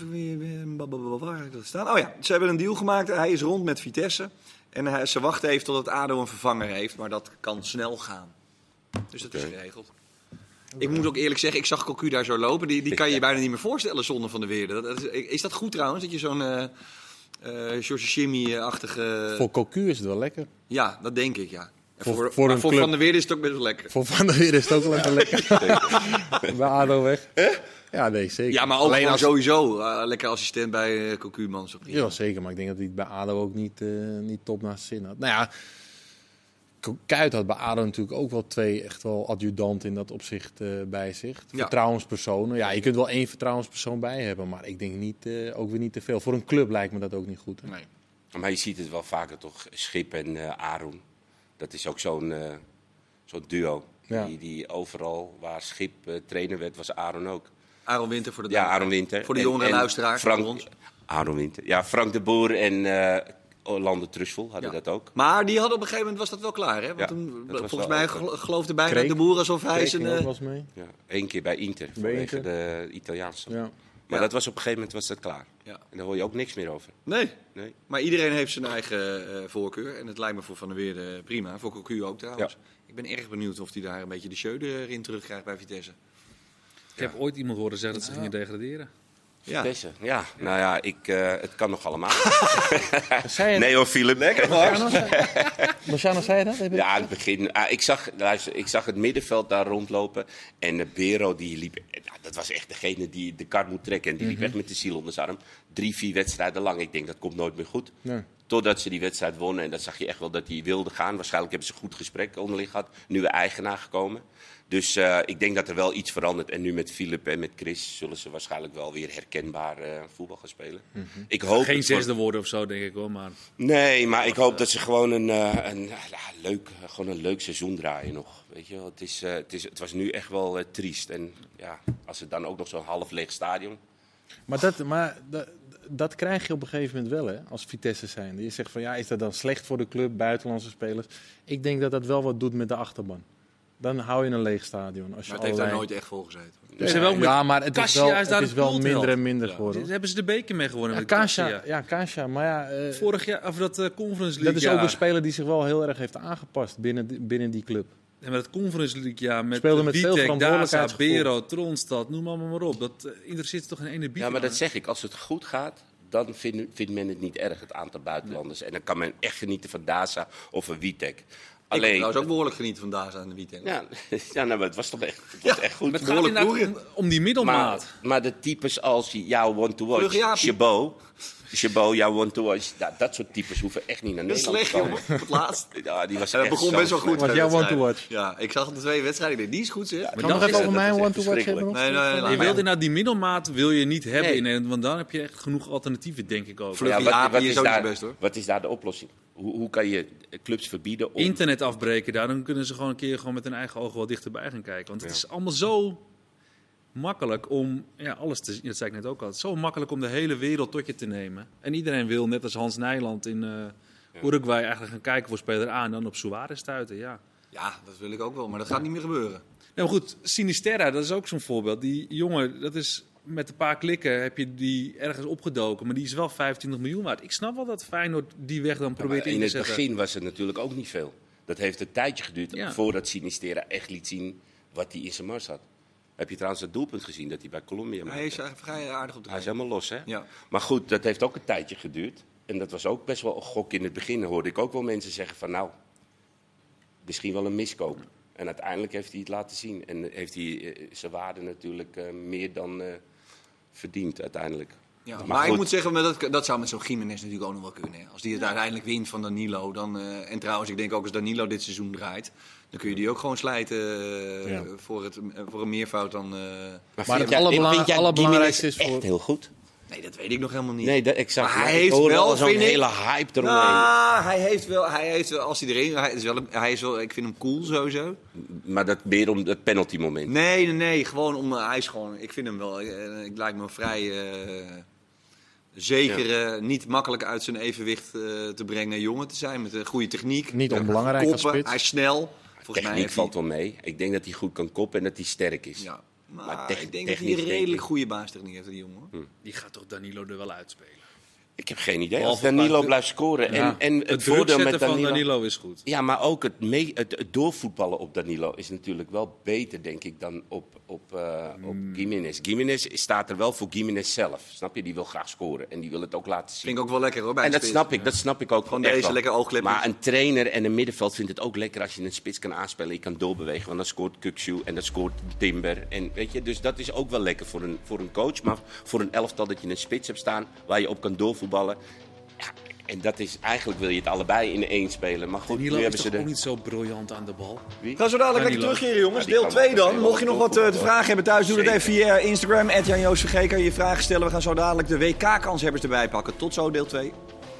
Waar heb ik dat staan? Oh ja, ze hebben een deal gemaakt. Hij is rond met Vitesse. En ze wachten even totdat ADO een vervanger heeft. Maar dat kan snel gaan. Dus dat is geregeld. Ik moet ook eerlijk zeggen, ik zag Cocu daar zo lopen. Die kan je je bijna niet meer voorstellen zonder Van der Weerde. Is dat goed trouwens, dat je zo'n George Shimmy-achtige... Voor Cocu is het wel lekker. Ja, dat denk ik, ja. Voor Van der Weerde is het ook best wel lekker. Voor Van der Weerde is het ook wel even lekker. Bij ADO weg. Ja, nee, zeker. Ja, maar ook alleen sowieso lekker assistent bij Cocu, man. Ja, zeker. Maar ik denk dat hij het bij ADO ook niet top naast zin had. Nou ja... Kuyt had bij ADO natuurlijk ook wel 2 echt wel adjudanten in dat opzicht bij zich. Vertrouwenspersonen. Ja, je kunt wel 1 vertrouwenspersoon bij hebben, maar ik denk niet, ook weer niet te veel. Voor een club lijkt me dat ook niet goed. Hè? Nee. Maar je ziet het wel vaker toch, Schip en Aron. Dat is ook zo'n duo. Ja. Die overal waar Schip trainer werd, was Aron ook. Aron Winter voor de Aron Winter. Voor de jongere luisteraars. Aron Winter. Ja, Frank de Boer en... Orlando Trustful hadden dat ook. Maar die hadden op een gegeven moment was dat wel klaar, hè? Want toen, volgens mij geloofde bijna de Boer alsof hij zijn... was mee. Ja, 1 keer bij Inter, vanwege de Italiaanse. Ja. Maar dat was op een gegeven moment was dat klaar. Ja. En daar hoor je ook niks meer over. Nee. Maar iedereen heeft zijn eigen voorkeur. En het lijkt me voor Van der Weerde prima. Voor Cocu ook trouwens. Ja. Ik ben erg benieuwd of hij daar een beetje de show erin terugkrijgt bij Vitesse. Ik heb ooit iemand horen zeggen dat ze gingen degraderen. Vitesse, ja. Nou ja, het kan nog allemaal. Nee hoor, Philip. Lekker. Marciano, zei je dat? Ja, aan het begin. Ik zag het middenveld daar rondlopen. En Bero, die liep... dat was echt degene die de kar moet trekken. En die liep weg met de ziel onder zijn arm. 3-4 wedstrijden lang. Ik denk, dat komt nooit meer goed. Nee. Totdat ze die wedstrijd wonnen. En dan zag je echt wel dat die wilde gaan. Waarschijnlijk hebben ze een goed gesprek onderling gehad. Nieuwe eigenaar gekomen. Dus ik denk dat er wel iets verandert. En nu met Philip en met Chris zullen ze waarschijnlijk wel weer herkenbaar voetbal gaan spelen. Mm-hmm. Ik hoop geen 6e worden of zo, denk ik hoor. Maar... Nee, maar ik hoop dat ze gewoon een leuk seizoen draaien nog. Weet je wel? Het was nu echt wel triest. En ja, als het dan ook nog zo'n half leeg stadion... Maar dat krijg je op een gegeven moment wel, hè, als Vitesse zijn. Je zegt van, ja, is dat dan slecht voor de club, buitenlandse spelers? Ik denk dat dat wel wat doet met de achterban. Dan hou je een leeg stadion. Als je maar het heeft daar nooit echt vol gezeten. Maar het is wel minder en minder geworden. Hebben ze de beker mee gewonnen met Kasia. Ja, Kasia. Maar ja, vorig jaar, of dat Conference League. Dat is ook een speler die zich wel heel erg heeft aangepast binnen die club. En met het Conference League, ja, met Speelde met veel Witek, Daza, verantwoordelijkheidsgevoel. Bero, Tronstad, noem allemaal maar op. Dat interesseert toch geen ene bier. Ja, maar dat zeg ik. Als het goed gaat, dan vindt men het niet erg, het aantal buitenlanders. En dan kan men echt genieten van Daza of van Witek. Ik kan trouwens ook behoorlijk genieten van Daza en de Witek. Ja, ja, nou, maar het was toch echt, het was echt goed. Maar het gaat inderdaad om die middelmaat. Maar de types als jou want to Vlug watch, Jaapie. Chabot, jou want to watch, dat soort types hoeven echt niet naar Dat is Nederland slecht, te komen. jongen. Op het laatst. Ja, die was En dat echt begon zo best wel slecht. goed. Was bij jouw de one to wedstrijd. watch? Ja, ik zag de 2 wedstrijden. Ik dacht, die is goed, zeg. Kan je nog even over mijn one to watch hebben? Nee, Je wilt nee. inderdaad die middelmaat wil je niet hebben Nee. in Nederland, want dan heb je echt genoeg alternatieven, denk ik ook. Vlug Ja, Jaapie is ook niet daar, best, hoor. wat is daar de oplossing? Hoe kan je clubs verbieden om... Internet afbreken daar, dan kunnen ze gewoon een keer met hun eigen ogen wel dichterbij gaan kijken. Want het is allemaal zo makkelijk om alles te zien. Dat zei ik net ook al. Het is zo makkelijk om de hele wereld tot je te nemen. En iedereen wil, net als Hans Nijland in Uruguay, eigenlijk gaan kijken voor speler A en dan op Suarez stuiten. Ja. Ja, dat wil ik ook wel, maar dat gaat niet meer gebeuren. Nou, maar goed, Sinisterra, dat is ook zo'n voorbeeld. Die jongen, dat is met een paar klikken heb je die ergens opgedoken, maar die is wel 25 miljoen waard. Ik snap wel dat Feyenoord die weg dan probeert in in te het zetten. begin was het natuurlijk ook niet veel. Dat heeft een tijdje geduurd Ja. voordat Sinistera echt liet zien wat hij in zijn mars had. Heb je trouwens het doelpunt gezien dat hij bij Colombia maakte? Hij is eigenlijk vrij aardig op de Hij is been. helemaal los, hè? Ja. Maar goed, dat heeft ook een tijdje geduurd. En dat was ook best wel een gok in het begin. Hoorde ik ook wel mensen zeggen van nou, misschien wel een miskoop. En uiteindelijk heeft hij het laten zien. En heeft hij zijn waarde natuurlijk meer dan verdiend uiteindelijk. Ja, Maar maar ik goed. moet zeggen, dat zou met zo'n Gimenez natuurlijk ook nog wel kunnen. Hè. Als die het uiteindelijk wint van Danilo. Dan, en trouwens, ik denk ook als Danilo dit seizoen draait. Dan kun je die ook gewoon slijten voor een meervoud dan... Maar vind het jij- allerbelangrijkste is Gimenez voor... echt heel goed. Nee, dat weet ik nog helemaal niet. Nee, dat exact. Maar hij Ik heeft hoorde wel, al zo'n vind ik- hele hype eromheen. Nou, hij heeft wel, als hij erin... Hij is wel, ik vind hem cool sowieso. Maar dat meer om het penalty moment. Nee. Gewoon om... Hij is gewoon... Ik vind hem wel... Ik lijkt me vrij... zeker niet makkelijk uit zijn evenwicht te brengen jongen te zijn. Met een goede techniek. Niet onbelangrijk als Koppen, spits. hij is snel. Volgens mij Techniek heeft valt wel mee. Ik denk dat hij goed kan koppen en dat hij sterk is. Ja. Maar, Maar ik denk dat hij technisch, een denk redelijk ik. goede baastechniek heeft, die jongen. Hoor. Die gaat toch Danilo er wel uitspelen. Ik heb geen idee. Behalve Als Danilo qua- blijft scoren. Ja. En Het het voordeel druk met zetten van Danilo... Danilo is goed. Ja, maar ook het doorvoetballen op Danilo is natuurlijk wel beter, denk ik, dan op Gimenez. Gimenez staat er wel voor Gimenez zelf. Snap je? Die wil graag scoren en die wil het ook laten zien. Vind ik ook wel lekker hoor. Bij En een dat spits. snap ik ook Gewoon echt deze wel. lekker oogklepjes. Maar een trainer en een middenveld vindt het ook lekker als je een spits kan aanspelen. Je kan doorbewegen, want dan scoort Kukçu en dan scoort Timber. En weet je, dus dat is ook wel lekker voor een coach. Maar voor een elftal dat je een spits hebt staan waar je op kan doorvoetballen. Ja, en dat is, eigenlijk wil je het allebei in één spelen. Maar goed, Danilo nu is hebben toch ze ook niet zo briljant aan de bal. Gaan zo dadelijk lekker Danilo. terugkeren, jongens. Ja, die Deel kan 2 wel dan. heel Mocht je nog wat te goed vragen hebben thuis, doe dat Zeker. even via Instagram. @Jan-Joos Vergeken. Kan je je vragen stellen. We gaan zo dadelijk de WK-kanshebbers erbij pakken. Tot zo, deel 2.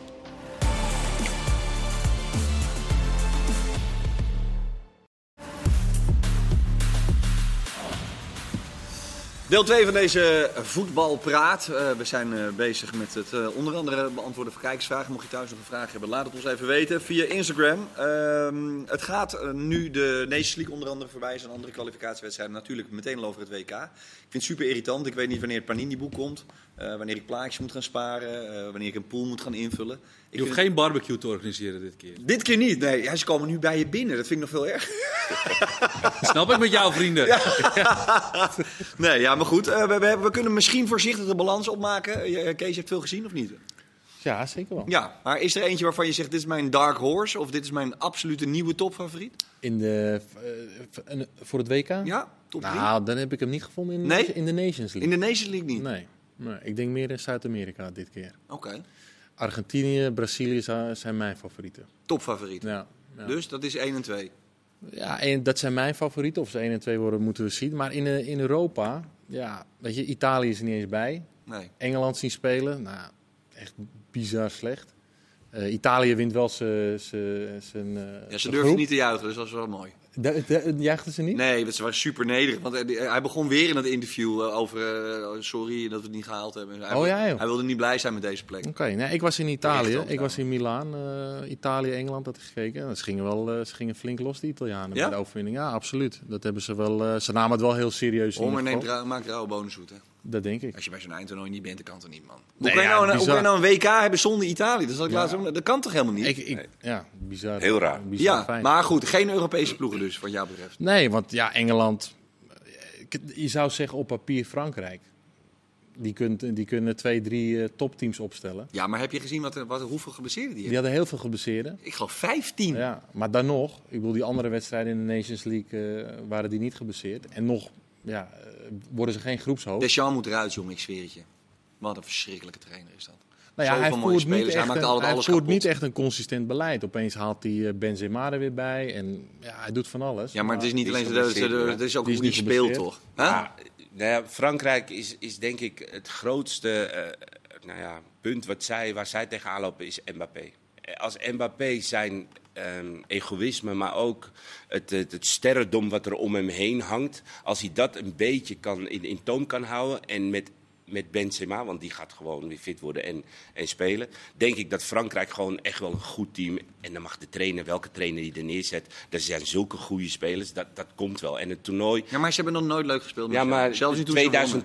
Deel 2 van deze voetbalpraat. We zijn bezig met het onder andere beantwoorden van kijkersvragen. Mocht je thuis nog een vraag hebben, laat het ons even weten via Instagram. Het gaat nu de Nations League onder andere voorbij zijn. Andere kwalificatiewedstrijden natuurlijk meteen al over het WK. Ik vind het super irritant. Ik weet niet wanneer het Panini-boek komt. Wanneer ik plaatjes moet gaan sparen. Wanneer ik een pool moet gaan invullen. Je hoeft geen barbecue te organiseren dit keer. Dit keer niet. Nee, ja, ze komen nu bij je binnen. Dat vind ik nog veel erg. Snap ik met jouw vrienden. Nee, ja, maar goed. We kunnen misschien voorzichtig de balans opmaken. Kees, je hebt veel gezien of niet? Ja, zeker wel. Ja, maar is er eentje waarvan je zegt, dit is mijn dark horse of dit is mijn absolute nieuwe topfavoriet? Voor het WK? Ja, top 3? Nou, dan heb ik hem niet gevonden in, Nee? in de Nations League. In de Nations League niet? Nee, ik denk meer in Zuid-Amerika dit keer. Oké, Argentinië, Brazilië zijn mijn favorieten. topfavoriet. Ja, Dus dat is 1 en 2. Ja, dat zijn mijn favorieten. Of ze 1 en 2 worden, moeten we zien. Maar in Europa, ja, weet je, Italië is er niet eens bij. Nee. Engeland zien spelen, nou, echt bizar slecht. Italië wint wel zijn Ja, ze durfden niet te juichen, dus dat was wel mooi. Juichten ze niet? Nee, ze waren super nederig. Want hij begon weer in het interview over sorry dat we het niet gehaald hebben. Hij wilde niet blij zijn met deze plek. Oké, nee, ik was in Italië. Echt ook, Ik was in Milaan. Italië, Engeland had ik gekeken. Ze gingen flink los, die Italianen, Ja? bij de overwinning. Ja, absoluut. Dat hebben ze wel. Ze namen het wel heel serieus. in Honger ieder geval. maakt rauwe bonus zoet, hè? Dat denk ik. Als je bij zo'n eindtoernooi niet bent, dan kan het toch niet, man. Nee, Hoe kan bizar. je nou een WK hebben zonder Italië? Dat kan toch helemaal niet? Ja, bizar. Heel raar. Bizar Ja, feit. maar goed, geen Europese ploegen dus, wat jou betreft. Nee, want Engeland... Je zou zeggen op papier Frankrijk. Die kunnen 2-3 topteams opstellen. Ja, maar heb je gezien hoeveel geblesseerden die Die hebben? hadden heel veel geblesseerden. Ik geloof 15. Ja, maar dan nog, ik bedoel, die andere wedstrijden in de Nations League waren die niet geblesseerd. En nog worden ze geen groepshoofd. Deschamps moet eruit, jongen, ik zweer het je. Wat een verschrikkelijke trainer is dat. Nou ja, hij Zoveel mooie voert, niet spelers, hij echt, maakt een, hij alles voert kapot. niet echt een consistent beleid. Opeens haalt hij Benzema er weer bij en hij doet van alles. Ja, maar het is niet die is alleen zo, geblesseerd, het is ook Die is hoe die niet speelt, geblesseerd. toch? Huh? Ja, nou ja, Frankrijk is denk ik het grootste punt waar zij tegenaan lopen, is Mbappé. Als Mbappé zijn egoïsme, maar ook het sterrendom wat er om hem heen hangt, als hij dat een beetje in toom kan houden en met Benzema, want die gaat gewoon weer fit worden en spelen, denk ik dat Frankrijk gewoon echt wel een goed team, en dan mag de trainer, welke trainer die er neerzet, er zijn zulke goede spelers, dat komt wel. En het toernooi... Ja, maar ze hebben nog nooit leuk gespeeld. Ja, maar zelfs niet toen ze wonnen.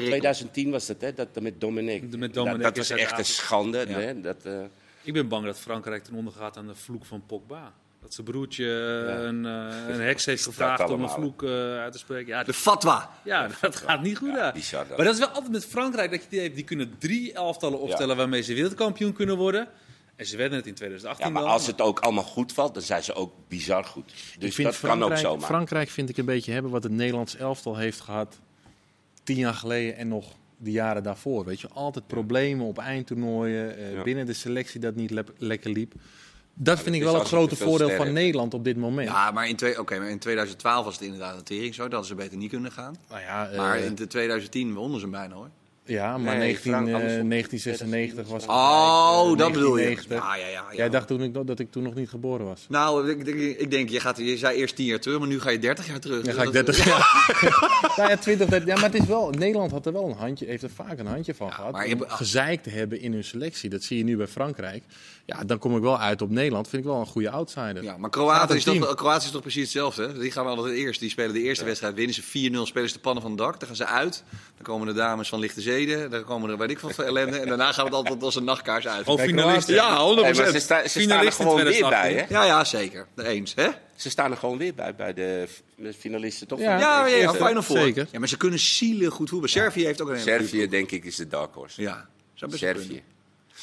2010 was dat, hè? Dat met Dominic. Met Dominic dat was is echt een schande. Ja. Hè? Ik ben bang dat Frankrijk ten onder gaat aan de vloek van Pogba. Dat zijn broertje een heks heeft gevraagd om een allemaal. vloek uit te spreken. Ja, De fatwa. ja, dat gaat niet goed daar. bizar dat. Maar dat is wel altijd met Frankrijk dat je die hebt. Die kunnen 3 elftallen opstellen waarmee ze wereldkampioen kunnen worden. En ze werden het in 2018 Ja, maar dan. als het ook allemaal goed valt, dan zijn ze ook bizar goed. Ik Dus vind dat kan ook zomaar. Frankrijk vind ik een beetje hebben wat het Nederlands elftal heeft gehad 10 jaar geleden en nog de jaren daarvoor. Weet je, altijd problemen op eindtoernooien, binnen de selectie dat niet lekker liep. Dat vind ik is wel het als je grote te veel voordeel sterren van hebt. Nederland op dit moment. Ja, maar in 2012 was het inderdaad een tering zo. Dat hadden ze beter niet kunnen gaan. Nou ja, Maar in 2010 wonnen ze hem bijna, hoor. ja, maar Nee, Frank, andersom. 1996 was het. Oh, dat bedoel je. 1990. Ja. Jij dacht dat ik toen nog niet geboren was. Nou, ik denk, je zei eerst 10 jaar terug, maar nu ga je 30 jaar terug. Dan Dus ga ik dat- 30 jaar. Nou ja, 20, 30. Ja, maar het is wel. Nederland had er wel heeft er vaak een handje van gehad. maar Om gezeik te hebben in hun selectie. Dat zie je nu bij Frankrijk. Ja, dan kom ik wel uit op Nederland. Vind ik wel een goede outsider. Ja, maar Staat een team. Kroatië is toch precies hetzelfde. Hè? Die gaan wel altijd eerst. Die spelen de eerste wedstrijd, winnen ze 4-0, spelen ze de pannen van het dak. Dan gaan ze uit. Dan komen de dames van Lichte Zeden. Dan komen er weet ik veel ellende. En daarna gaat het altijd als een nachtkaars uit. Of finalisten. Ja, 100%. Hey, maar ze staan er Finalisten gewoon weer 2018. bij, hè? Ja, zeker. Eens, hè? Ze staan er gewoon weer bij de finalisten, toch? Ja. Ja, Final Four. Zeker. Ja, maar ze kunnen zielig goed voetballen. Servië heeft ook een hele goede Servië, denk ik, is de dark horse. ploeg. Ja, zou best wel Servië. kunnen.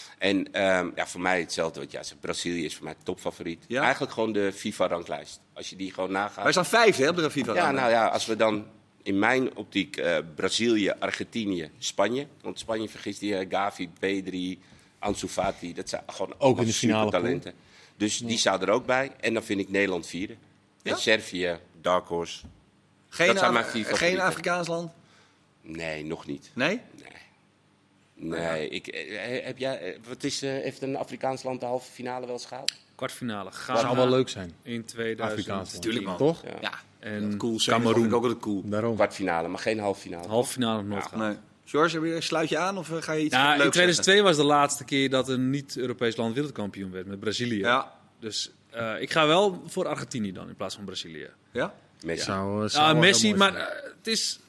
En voor mij hetzelfde. Brazilië is voor mij topfavoriet. Ja? Eigenlijk gewoon de FIFA-ranglijst. Als je die gewoon nagaat. Wij staan 5 hè, op de FIFA. Ja, nou ja, als we dan in mijn optiek Brazilië, Argentinië, Spanje. Want Spanje vergist die Gavi, Pedri, Ansu Fati. Dat zijn gewoon Ook in de finale supertalenten. Dus die zou er ook bij. En dan vind ik Nederland vierde. Ja? En Servië, dark horse. Geen, dat zijn mijn vier geen favorieten. Afrikaans land? Nee, nog niet. Nee? Nee, heeft een Afrikaans land de halve finale wel eens gehaald? Kwartfinale. Dat Ghana zou wel leuk zijn. in 2000. Afrikaans. Natuurlijk, man. Toch? Ja. En Cool. Cameroen. Vind ik ook altijd cool. Daarom. Kwartfinale, maar geen halve finale. Halve finale nog nooit gehad. Nee. George, sluit je aan of ga je iets Ja, leuks in 2002 was de laatste keer dat een niet-Europees land wereldkampioen werd met Brazilië. zeggen? Ja. Dus ik ga wel voor Argentinië dan in plaats van Brazilië. Ja? Messi. Zou wel heel Messi, mooi maar zijn. het is...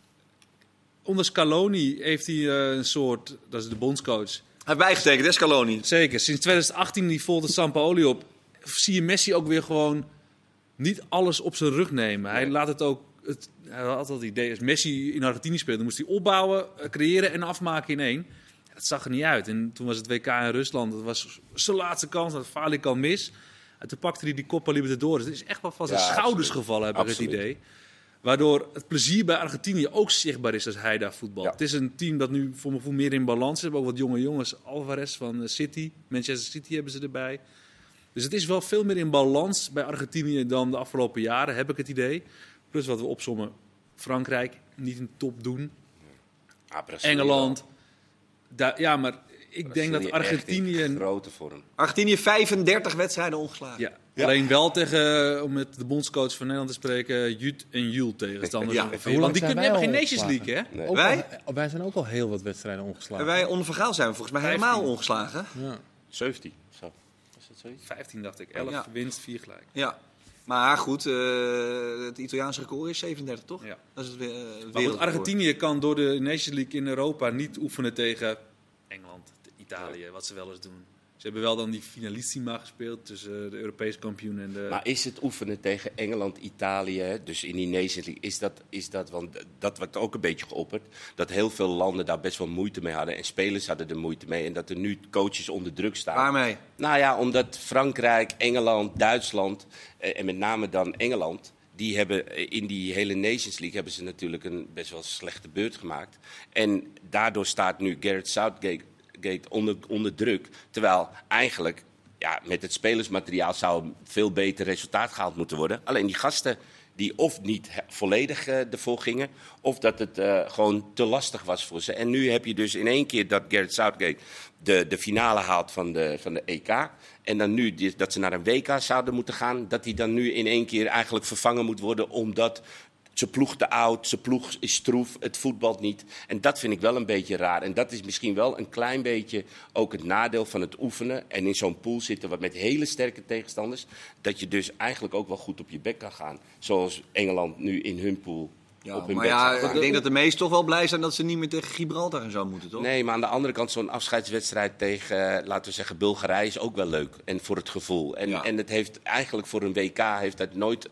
Onder Scaloni heeft hij een soort... Dat is de bondscoach. Hij heeft bijgetekend, hè, Scaloni? Zeker. Sinds 2018 die volgt het Sampaoli op. Zie je Messi ook weer gewoon niet alles op zijn rug nemen. Hij laat het ook... Hij had altijd het idee, als Messi in Argentinië speelde, dan moest hij opbouwen, creëren en afmaken in één. Ja, dat zag er niet uit. En toen was het WK in Rusland. Dat was zijn laatste kans. Dat Falik al mis. En toen pakte hij die Copa Libertadores. Het is echt wel van zijn schouders gevallen, heb ik het idee. Waardoor het plezier bij Argentinië ook zichtbaar is als hij daar voetbalt. Ja. Het is een team dat nu voor mijn gevoel meer in balans is. We hebben ook wat jonge jongens. Alvarez van City. Manchester City hebben ze erbij. Dus het is wel veel meer in balans bij Argentinië dan de afgelopen jaren, heb ik het idee. Plus wat we opsommen. Frankrijk, niet een top doen. Brazilië Engeland. wel. Ja, maar ik denk dat Brazilië Argentinië... echt in grote vorm. Argentinië 35 wedstrijden ongeslagen. Ja. Alleen wel tegen, om met de bondscoach van Nederland te spreken, Jut en Jul tegenstanders. Ja. ongeveer. Hoe lang Want die zijn hebben wij geen al Nations League, hè? Nee. Ook Wij? wij zijn ook al heel wat wedstrijden En ongeslagen. wij onder Vergaal zijn we volgens mij helemaal 15. ongeslagen. Ja. 17. Zo. Is dat zoiets? 15 dacht ik. 11 Ja. winst, 4 gelijk. Ja. Maar goed, het Italiaanse record is 37, toch? Ja. Dat is het Maar goed, wereldrecord. Argentinië kan door de Nations League in Europa niet oefenen tegen Engeland, Italië, wat ze wel eens doen. Ze hebben wel dan die finalissima gespeeld tussen de Europese kampioen en de... Maar is het oefenen tegen Engeland, Italië, hè, dus in die Nations League, is dat, want dat wordt ook een beetje geopperd, dat heel veel landen daar best wel moeite mee hadden en spelers hadden er moeite mee en dat er nu coaches onder druk staan. Waarmee? Nou ja, omdat Frankrijk, Engeland, Duitsland en met name dan Engeland, die hebben in die hele Nations League hebben ze natuurlijk een best wel slechte beurt gemaakt. En daardoor staat nu Gareth Southgate onder druk. Terwijl eigenlijk met het spelersmateriaal zou een veel beter resultaat gehaald moeten worden. Alleen die gasten die of niet volledig ervoor gingen, of dat het gewoon te lastig was voor ze. En nu heb je dus in één keer dat Gareth Southgate de finale haalt van de EK. En dan nu dat ze naar een WK zouden moeten gaan, dat hij dan nu in één keer eigenlijk vervangen moet worden, omdat zijn ploeg te oud, zijn ploeg is stroef, het voetbalt niet. En dat vind ik wel een beetje raar. En dat is misschien wel een klein beetje ook het nadeel van het oefenen. En in zo'n pool zitten wat met hele sterke tegenstanders. Dat je dus eigenlijk ook wel goed op je bek kan gaan. Zoals Engeland nu in hun pool op hun Maar bek ja, staat. ik denk dat de meesten toch wel blij zijn dat ze niet meer tegen Gibraltar en zo moeten, toch? Nee, maar aan de andere kant zo'n afscheidswedstrijd tegen, laten we zeggen, Bulgarije is ook wel leuk. En voor het gevoel. En het heeft eigenlijk voor een WK heeft dat nooit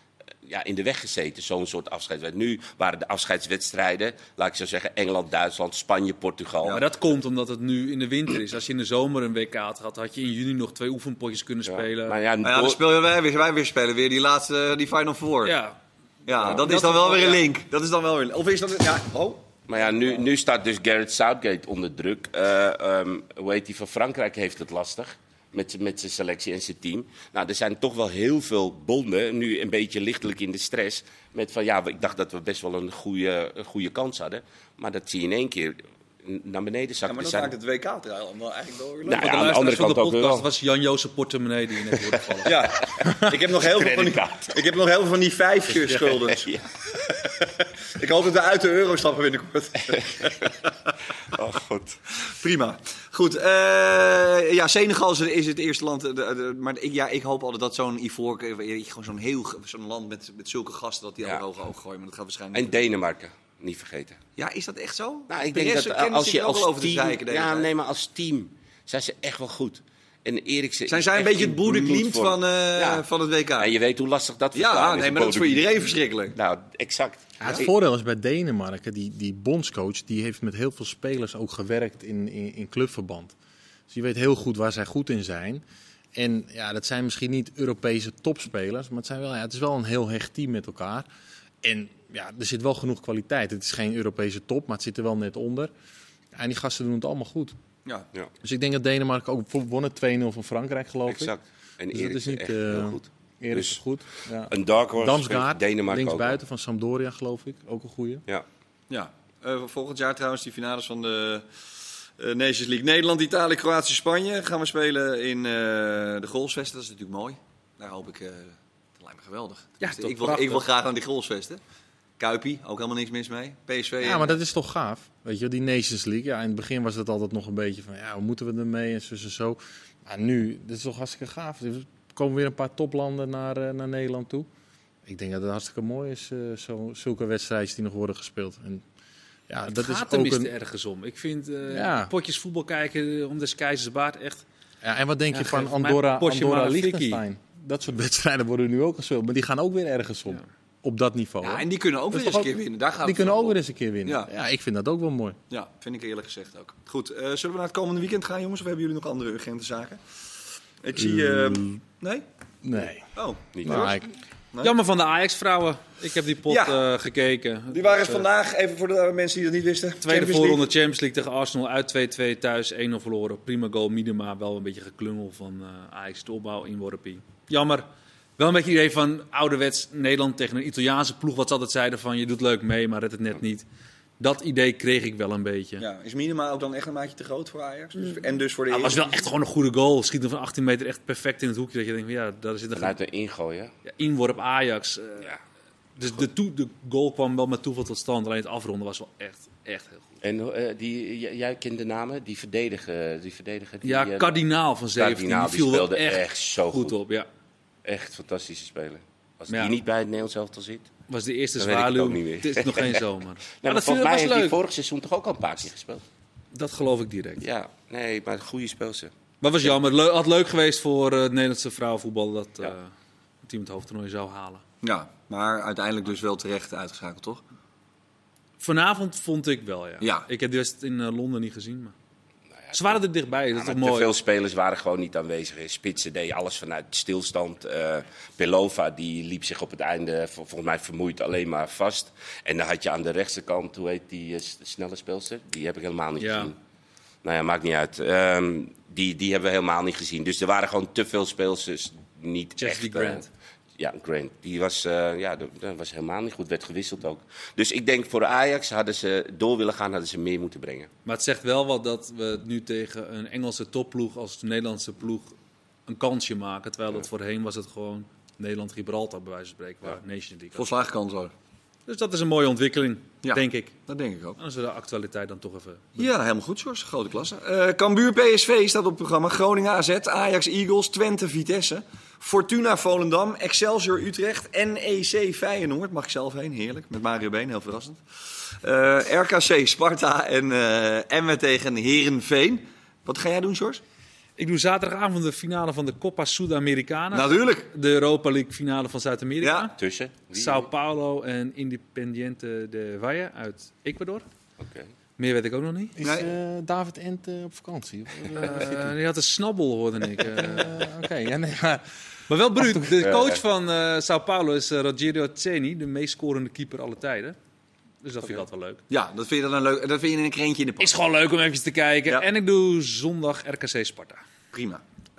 in de weg gezeten, zo'n soort afscheidswedstrijd. Nu waren de afscheidswedstrijden, laat ik zo zeggen, Engeland, Duitsland, Spanje, Portugal. Maar dat komt omdat het nu in de winter is. Als je in de zomer een WK had gehad, had je in juni nog 2 oefenpotjes kunnen spelen. Maar dan spelen wij spelen weer die laatste, die Final Four. Ja, dat is dan wel weer een link. Dat is dan wel weer. Of is dat? Ja. Oh. Maar ja, nu staat dus Gareth Southgate onder druk. Hoe heet die van Frankrijk heeft het lastig. Met zijn selectie en zijn team. Nou, er zijn toch wel heel veel bonden, nu een beetje lichtelijk in de stress. Met van ik dacht dat we best wel een goede kans hadden. Maar dat zie je in één keer naar beneden zakken. Ja, maar dat maakt het WK-trui wel eigenlijk wel weer leuk. Nou, aan de andere kant ook wel. was Jan-Jozef portemonnee die je net hoorde vallen. Ja, ik heb nog heel veel van die vijfjes schuldens. Ja. Ik hoop dat we uit de euro stappen binnenkort. Oh, goed. Prima. Goed, Senegal is het eerste land. Maar ik hoop altijd dat zo'n Ivoor, gewoon zo'n land met zulke gasten, dat die al hoog gooien. Maar dat gaat waarschijnlijk En Denemarken, niet vergeten. Ja, is dat echt zo? Nou, ik denk dat als je als team, maar als team zijn ze echt wel goed. En Eriksen zijn zij een beetje het Boudeklimt van het WK? En je weet hoe lastig dat is. Ja, nee, maar dat is voor iedereen verschrikkelijk. Nou, exact. Ja, het voordeel is bij Denemarken, die bondscoach, die heeft met heel veel spelers ook gewerkt in clubverband. Dus je weet heel goed waar zij goed in zijn. En dat zijn misschien niet Europese topspelers, maar het is wel een heel hecht team met elkaar. En er zit wel genoeg kwaliteit. Het is geen Europese top, maar het zit er wel net onder. En die gasten doen het allemaal goed. Ja. Dus ik denk dat Denemarken ook wonnen 2-0 van Frankrijk, geloof ik. Exact. En Dus Eriksen niet echt heel goed. Eriksen Dus is goed. Ja. Een dark horse Damsgaard, Denemarken linksbuiten van Sampdoria, geloof ik. Ook een goeie. Ja. Volgend jaar trouwens die finales van de Nations League. Nederland, Italië, Kroatië, Spanje. Gaan we spelen in de Goalsvesten. Dat is natuurlijk mooi. Daar hoop ik... dat lijkt me geweldig. Ja, Dus toch ik wil graag aan die Goalsvesten. Kuipie, ook helemaal niks mis mee. PSV. Ja, maar dat is toch gaaf. Weet je, die Nations League. Ja, in het begin was het altijd nog een beetje van, hoe moeten we ermee en zo. Maar nu, dat is toch hartstikke gaaf. Er komen weer een paar toplanden naar Nederland toe. Ik denk dat het hartstikke mooi is, zulke wedstrijdjes die nog worden gespeeld. En, dat is ook ergens om. Ik vind potjes voetbal kijken om des keizers baard echt... Ja, en wat denk je van Andorra Liechtenstein? Dat soort wedstrijden worden nu ook gespeeld, maar die gaan ook weer ergens om. Ja. Op dat niveau. Ja, en die kunnen ook weer eens een keer winnen. Die kunnen ook weer eens een keer winnen. Ja, ik vind dat ook wel mooi. Ja, vind ik eerlijk gezegd ook. Goed, zullen we naar het komende weekend gaan, jongens? Of hebben jullie nog andere urgente zaken? Ik zie... Nee? Nee. Oh, niet. Nee. Jammer van de Ajax-vrouwen. Ik heb die pot gekeken. Die waren vandaag, even voor de mensen die dat niet wisten. Tweede voorronde Champions League tegen Arsenal. Uit 2-2 thuis, 1-0 verloren. Prima goal, Miedema. Wel een beetje geklungel van Ajax. De opbouw in Worpie. Jammer. Wel een beetje het idee van ouderwets Nederland tegen een Italiaanse ploeg. Wat ze altijd zeiden van je doet leuk mee, maar redt het net niet. Dat idee kreeg ik wel een beetje. Ja, is Minima ook dan echt een maatje te groot voor Ajax? En dus voor de het was wel echt gewoon een goede goal. Schiet hem van 18 meter echt perfect in het hoekje. Dat je denkt van daar zit vanuit een ingooien. Ja, inworp Ajax. Dus de goal kwam wel met toeval tot stand. Alleen het afronden was wel echt heel goed. En jij kent de namen? Die verdediger. Kardinaal van 17. Kardinaal, die viel speelde wel echt zo goed op. Ja. Echt fantastische speler. Als Ja. die niet bij het Nederlands elftal zit. Was de eerste Dan weet ik het zwaluw. ook niet meer. Het is nog geen zomer. Nou, Maar dat volgens mij was heeft hij leuk. vorig seizoen toch ook al een paar keer gespeeld. Dat geloof ik direct. Ja, nee, maar een goede speelster. Maar was jammer. Had leuk geweest voor het Nederlandse vrouwenvoetbal dat Ja. het team het hoofdtoernooi zou halen. Ja, maar uiteindelijk dus wel terecht uitgeschakeld, toch? Vanavond vond ik wel, ja. Ja. Ik heb de wedstrijd in Londen niet gezien. Maar... Ze waren er dichtbij, dat is Maar toch te mooi. veel spelers waren gewoon niet aanwezig. Spitsen deed alles vanuit stilstand. Belova die liep zich op het einde volgens mij vermoeid alleen maar vast. En dan had je aan de rechterkant, hoe heet die snelle speelster? Die heb ik helemaal niet Ja. gezien. Nou ja, maakt niet uit. Die hebben we helemaal niet gezien. Dus er waren gewoon te veel speelsters niet Chastity echt... Grant. Ja, Grant. Die was, dat was helemaal niet goed. Werd gewisseld ook. Dus ik denk voor de Ajax hadden ze door willen gaan, hadden ze meer moeten brengen. Maar het zegt wel wat dat we nu tegen een Engelse topploeg als de Nederlandse ploeg een kansje maken. Terwijl dat voorheen was het gewoon Nederland-Gibraltar bij wijze van spreken. Waar Nations League was. Volslagen kans hoor. Dus dat is een mooie ontwikkeling, Ja. denk ik. Dat denk ik ook. En als we de actualiteit dan toch even... Ja, helemaal goed, George. Grote klasse. Cambuur PSV staat op het programma. Groningen AZ, Ajax Eagles, Twente Vitesse. Fortuna Volendam, Excelsior Utrecht, NEC Feyenoord. Mag ik zelf heen, heerlijk. Met Mario Been, heel verrassend. RKC Sparta en Emmen tegen Heerenveen. Wat ga jij doen, George? Ik doe zaterdagavond de finale van de Copa Sudamericana. Natuurlijk. De Europa League finale van Zuid-Amerika. Ja. Tussen? Sao Paulo en Independiente de Valle uit Ecuador. Oké. Meer weet ik ook nog niet. Is Nee. David Ent op vakantie? Die had een snabbel, hoorde ik. Oké, ja, nee, maar Maar wel bruut. De coach van Sao Paulo is Rogerio Ceni, de meest scorende keeper aller tijden. Dus dat vind ik altijd wel leuk. Ja, dat vind je dan leuk. Dat vind je in een krentje in de pas. Is gewoon leuk om even te kijken. Ja. En ik doe zondag RKC Sparta. Prima.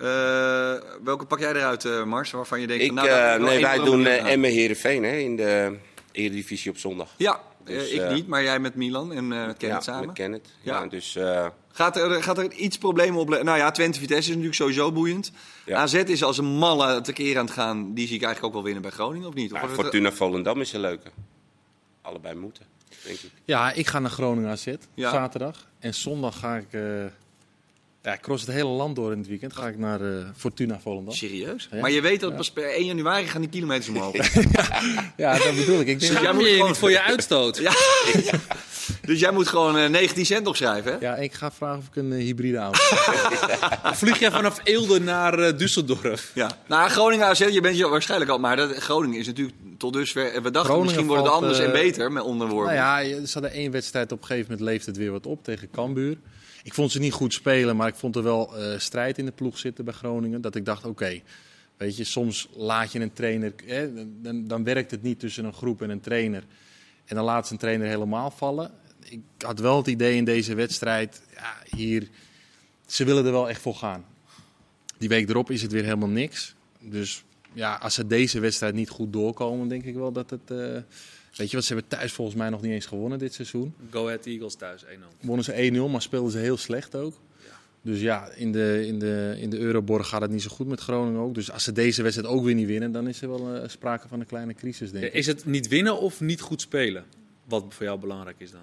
Welke pak jij eruit, Mars? Waarvan je denkt... Wij doen Emmen Heerenveen in de Eredivisie op zondag. Ja, Dus, ik niet, maar jij met Milan en met Kenneth samen. met Kenneth. Ja. Ja, dus Gaat er iets problemen op? Nou ja, Twente Vitesse is natuurlijk sowieso boeiend. Ja. AZ is als een malle tekeer aan het gaan. Die zie ik eigenlijk ook wel winnen bij Groningen, of niet? Of wordt het- Fortuna Volendam is een leuke. Allebei moeten, denk ik. ja, ik ga naar Groningen AZ Ja. zaterdag. En zondag ga ik... ik cross het hele land door in het weekend. Ga ik naar Fortuna Volendam. Serieus? Ja. Maar je weet dat pas per 1 januari gaan die kilometers omhoog. Ja, dat bedoel ik. Ik denk, jij Schaam moet je je gewoon- niet voor je uitstoot? Ja. Dus jij moet gewoon 19 cent opschrijven, hè? ja, ik ga vragen of ik een hybride auto... Vlieg jij vanaf Eelde naar Düsseldorf? Ja. Nou, Groningen AZ, je bent je waarschijnlijk al... Maar Groningen is natuurlijk tot dusver... We dachten Groningen misschien wordt het valt, anders en beter met onderworpen. Nou ja, er zat er één wedstrijd op een gegeven moment leeft het weer wat op tegen Cambuur. Ik vond ze niet goed spelen, maar ik vond er wel strijd in de ploeg zitten bij Groningen. Dat ik dacht, oké, weet je, soms laat je een trainer... Dan werkt het niet tussen een groep en een trainer. En dan laat ze een trainer helemaal vallen. Ik had wel het idee in deze wedstrijd, ja, hier... Ze willen er wel echt voor gaan. Die week erop is het weer helemaal niks. Dus ja, als ze deze wedstrijd niet goed doorkomen, denk ik wel dat het... weet je wat, ze hebben thuis volgens mij nog niet eens gewonnen dit seizoen. Go Ahead Eagles thuis 1-0. Wonnen ze 1-0, maar speelden ze heel slecht ook. Dus ja, in de Euroborg gaat het niet zo goed met Groningen ook. Dus als ze deze wedstrijd ook weer niet winnen, dan is er wel sprake van een kleine crisis, denk ik. Is het niet winnen of niet goed spelen? Wat voor jou belangrijk is dan?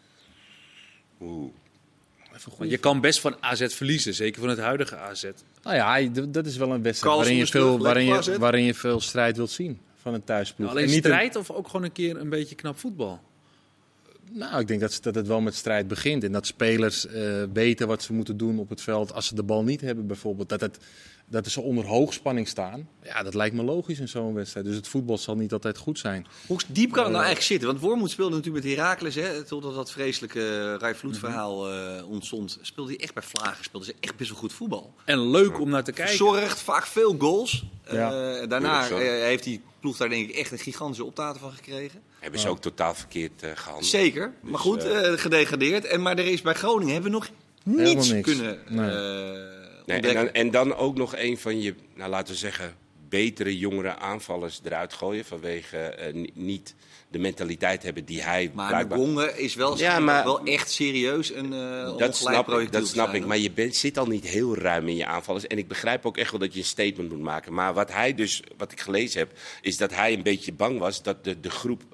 Even goed. Want je kan best van AZ verliezen, zeker van het huidige AZ. Nou ja, dat is wel een wedstrijd Carlsen is terug, lekker voor AZ. waarin je veel strijd wilt zien van een thuisploeg. Alleen En niet strijd of ook gewoon een keer een beetje knap voetbal? Nou, ik denk dat het wel met strijd begint. En dat spelers weten wat ze moeten doen op het veld als ze de bal niet hebben bijvoorbeeld. Dat ze onder hoogspanning staan. Ja, dat lijkt me logisch in zo'n wedstrijd. Dus het voetbal zal niet altijd goed zijn. Hoe diep kan het nou eigenlijk zitten? Want Wormoed speelde natuurlijk met Heracles, hè, totdat dat vreselijke Rai Vloed-verhaal ontstond. Speelde hij echt bij Vlagen, speelde ze echt best wel goed voetbal. En leuk om naar te kijken. Zorgt vaak veel goals. Ja. Daarna Tuurlijk, zo. heeft die ploeg daar denk ik echt een gigantische optaten van gekregen. Hebben ze ook totaal verkeerd gehandeld. Zeker, maar goed, gedegradeerd. Maar er is bij Groningen hebben we nog Helemaal niets niks. kunnen Nee, ontdekken. en dan ook nog een van je, nou, laten we zeggen, betere jongere aanvallers eruit gooien. Vanwege niet de mentaliteit hebben die hij Maar blijkbaar... Gonge is wel, Ja, maar- wel echt serieus een Dat snap ik, maar maar je zit al niet heel ruim in je aanvallers. En ik begrijp ook echt wel dat je een statement moet maken. Maar wat ik gelezen heb, is dat hij een beetje bang was dat de groep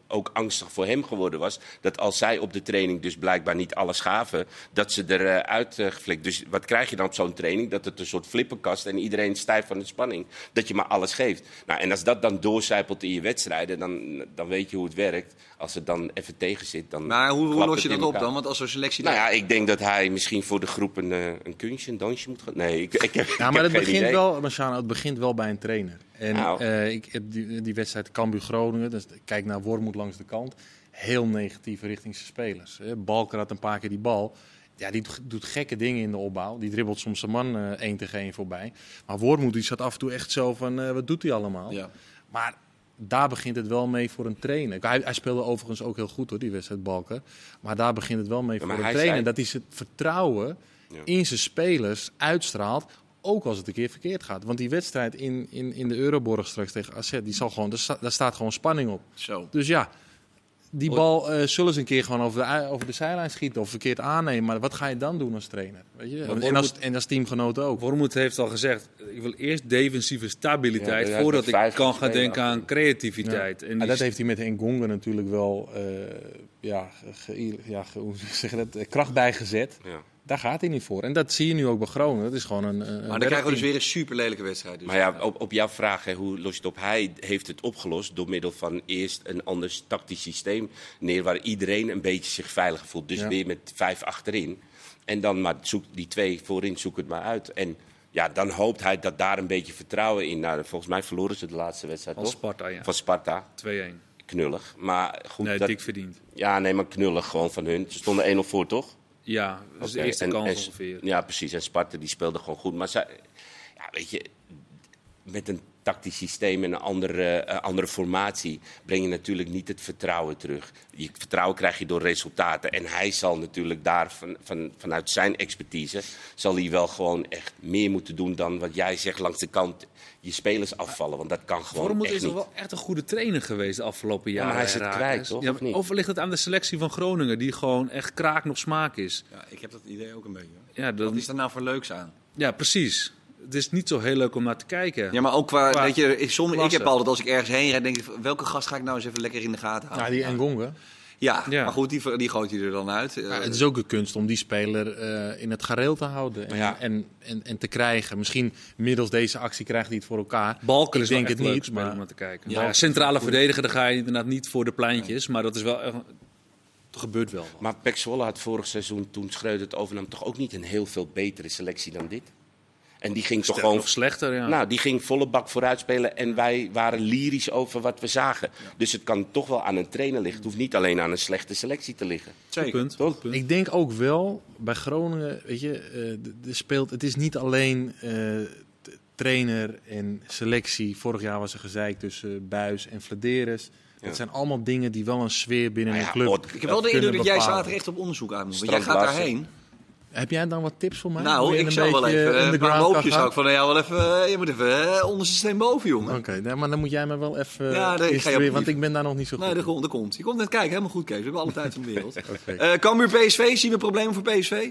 ook angstig voor hem geworden was. Dat als zij op de training dus blijkbaar niet alles gaven, dat ze eruit geflikt. Dus wat krijg je dan op zo'n training? Dat het een soort flippenkast en iedereen stijf van de spanning. Dat je maar alles geeft. Nou, en als dat dan doorcijpelt in je wedstrijden, dan weet je hoe het werkt. Als het dan even tegen zit, dan. Maar hoe klapt los het je in dat op elkaar. dan? Want als zo'n selectie... Nou ja, ik denk dat hij misschien voor de groep een kunstje, een dansje moet gaan. Nee, ik heb, Ja, maar het begint wel bij een trainer. En Nou. ik heb die wedstrijd Cambuur-Groningen, dus kijk naar Wormoed langs de kant, heel negatief richting zijn spelers. Balker had een paar keer die bal. Ja, die doet gekke dingen in de opbouw. Die dribbelt soms een man 1 tegen 1 voorbij. Maar Wormoed die zat af en toe echt zo van, wat doet hij allemaal? Ja. Maar daar begint het wel mee voor een trainer. Hij speelde overigens ook heel goed hoor, die wedstrijd Balker. Maar daar begint het wel mee voor een trainer. Dat hij zijn vertrouwen in zijn spelers uitstraalt. Ook als het een keer verkeerd gaat. Want die wedstrijd in de Euroborg straks tegen AZ, daar staat gewoon spanning op. Zo. Dus ja, die bal zullen ze een keer gewoon over de zijlijn schieten of verkeerd aannemen. Maar wat ga je dan doen als trainer? Weet je? En als teamgenoten ook. Wormoed heeft al gezegd, ik wil eerst defensieve stabiliteit Ja, voordat ik met 5 kan gaan spelen denken aan creativiteit. Ja. En Dat heeft hij met Ngonga natuurlijk wel hoe zeg je dat, kracht bijgezet. Ja. Daar gaat hij niet voor. En dat zie je nu ook bij Groningen. Dat is gewoon een Maar dan krijgen we werkteam. dus weer een super lelijke wedstrijd. Dus. Maar ja, op jouw vraag, hè, hoe los je het op? Hij heeft het opgelost door middel van eerst een ander tactisch systeem neer, waar iedereen een beetje zich veilig voelt. Dus weer met 5 achterin. En dan maar zoek die 2 voorin, zoek het maar uit. En ja, dan hoopt hij dat daar een beetje vertrouwen in. Nou, volgens mij verloren ze de laatste wedstrijd, Van toch? Sparta, ja. Van Sparta. 2-1. Knullig. Maar goed, Nee, dat, dik verdiend. ja, nee, maar knullig gewoon van hun. Ze stonden 1-0 voor, toch? Ja, dat is de Oké, eerste kans ongeveer. Ja, precies. En Sparta die speelde gewoon goed. Maar weet je, met een tactisch systeem en een andere formatie breng je natuurlijk niet het vertrouwen terug. Je vertrouwen krijg je door resultaten. En hij zal natuurlijk daar vanuit zijn expertise zal hij wel gewoon echt meer moeten doen dan wat jij zegt langs de kant. Je spelers afvallen, want dat kan gewoon Wormoed echt is toch niet. wel echt een goede trainer geweest de afgelopen jaren. maar hij is het Herakles. kwijt, toch? Ja, Of niet? of ligt het aan de selectie van Groningen, die gewoon echt kraak nog smaak is? Ja, ik heb dat idee ook een beetje. Ja, Wat is er nou voor leuks aan? ja, precies. Het is niet zo heel leuk om naar te kijken. Ja, maar ook qua weet je, ik klasse. heb altijd, als ik ergens heen rijd, denk ik, welke gast ga ik nou eens even lekker in de gaten houden? Ja, die Ngonga. Ja, Ja. maar goed, die gooit hij er dan uit. Ja, het is ook een kunst om die speler in het gareel te houden en te krijgen. Misschien middels deze actie krijgt hij het voor elkaar. Balker Ik is wel denk echt het leuk niet, speler maar- om naar te kijken. Ja. Ja, centrale verdediger, daar ga je inderdaad niet voor de pleintjes. Maar dat is wel... Het gebeurt wel. Maar PEC Zwolle had vorig seizoen, toen Schreuder het overnam, toch ook niet een heel veel betere selectie dan dit. En die ging toch gewoon nog slechter, ja. Nou, die ging volle bak vooruit spelen en wij waren lyrisch over wat we zagen. Dus het kan toch wel aan een trainer liggen. Het hoeft niet alleen aan een slechte selectie te liggen. Goed punt. Toch? Goed punt. Ik denk ook wel, bij Groningen, weet je, het is niet alleen trainer en selectie. Vorig jaar was er gezeik tussen Buijs en Vladeres. Dat zijn allemaal dingen die wel een sfeer binnen Maar een ja, club Ott- Ik heb wel de indruk dat jij bepalen. zaterdag echt op onderzoek uit moet. Want jij gaat Strandblazen. daarheen. Heb jij dan wat tips voor mij? Hoe Nou, je ik een zou wel beetje even een paar underground kan loopjes gaan? zou ik van jou wel even. Je moet even onderste steen boven, jongen. Oké, nee, maar dan moet jij me wel even Ja, nee, ik ga je instrueren, op- want ik ben daar nog niet zo goed Nee, in. dat komt. Je komt net kijken, helemaal goed, Kees. We hebben alle tijd van de wereld. Oké. Cambuur PSV, zien we problemen voor PSV? Nee.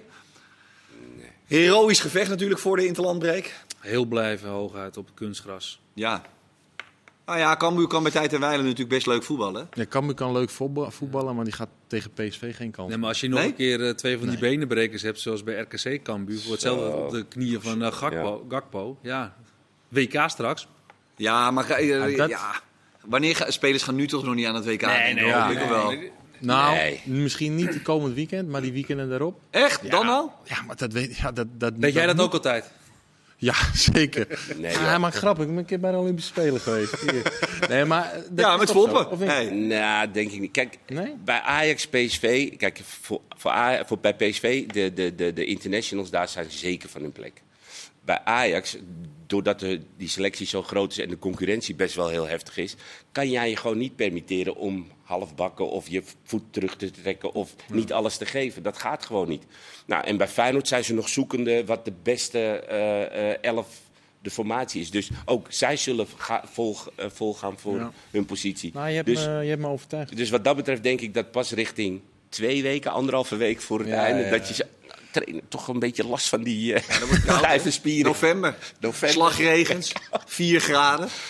Heroïsch gevecht natuurlijk voor de interlandbreak. Heel blijven hooguit op het kunstgras. Ja. Nou ja, Cambuur kan bij tijd en wijle natuurlijk best leuk voetballen. Ja, Cambuur kan leuk voetballen, maar die gaat tegen PSV geen kans. Nee, maar als je nog Nee? een keer 2 van die benenbrekers hebt, zoals bij RKC Cambuur, voor hetzelfde op de knieën van Gakpo. Ja. WK straks. Ja, maar dat- wanneer spelers gaan nu toch nog niet aan het WK? ja. Ik wel. Nou, Nee. misschien niet komend weekend, maar die weekenden daarop. Echt? Dan al? Ja, maar dat weet Weet jij dat ook altijd? Ja, zeker. Nee, Ja, joh. hij maakt grappig. Ik ben een keer bij de Olympische Spelen geweest. Hier. Nee, maar dat Ja, is met toch zo, Foppen. of niet? Hey. Nou, denk ik niet. Kijk, Nee? bij Ajax, PSV... Kijk, bij PSV, de internationals daar zijn zeker van hun plek. Bij Ajax, doordat die selectie zo groot is en de concurrentie best wel heel heftig is, kan jij je gewoon niet permitteren om halfbakken of je voet terug te trekken of niet alles te geven. Dat gaat gewoon niet. Nou, en bij Feyenoord zijn ze nog zoekende wat de beste 11 de formatie is. Dus ook zij zullen volgaan voor Ja. hun positie. Nou, je hebt me overtuigd. Dus wat dat betreft denk ik dat pas richting 2 weken, 1,5 week voor het Ja, einde, ja, dat je trainen toch een beetje last van die koud, stijve spieren. November. Slagregens. 4 graden. Ja.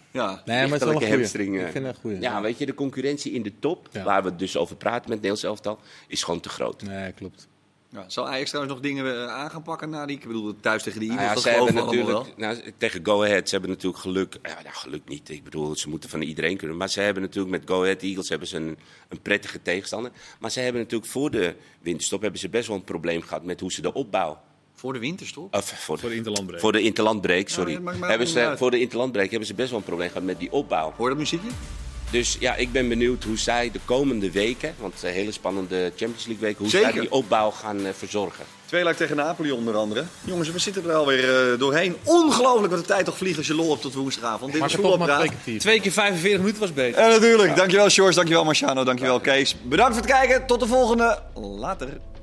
Ja. Nee, maar het is wel een goeie. hamstring. Ik vind het een goeie. Ja, weet je, de concurrentie in de top, Ja. waar we het dus over praten met Nederlands elftal, is gewoon te groot. Nee, klopt. Ja. Zal Ajax trouwens nog dingen aan gaan pakken na die? Ik bedoel, thuis tegen de Eagles, Nou ja, dat ze hebben geloven we allemaal natuurlijk, wel. tegen Go Ahead, ze hebben natuurlijk geluk. Ja, nou, geluk niet. Ik bedoel, ze moeten van iedereen kunnen. Maar ze hebben natuurlijk met Go Ahead Eagles hebben ze een prettige tegenstander. Maar ze hebben natuurlijk voor de winterstop hebben ze best wel een probleem gehad met hoe ze de opbouw. Voor de winterstop? Voor de interlandbreak. Voor de interlandbreak, sorry. Ja, maakt niet uit. Voor de interlandbreak hebben ze best wel een probleem gehad met die opbouw. Hoor je dat muziekje? Dus ja, ik ben benieuwd hoe zij de komende weken, want het is een hele spannende Champions League weken, hoe Zeker. zij die opbouw gaan verzorgen. Tweeluik tegen Napoli onder andere. Jongens, we zitten er alweer doorheen. Ongelooflijk wat de tijd toch vliegt als je lol hebt tot woensdagavond. Dit Maar is toch maar voetbalpraat. 2 kwartier. 2 keer 45 minuten was beter. En natuurlijk. Dankjewel Sjors, dankjewel Marciano, dankjewel Kees. Bedankt voor het kijken. Tot de volgende. Later.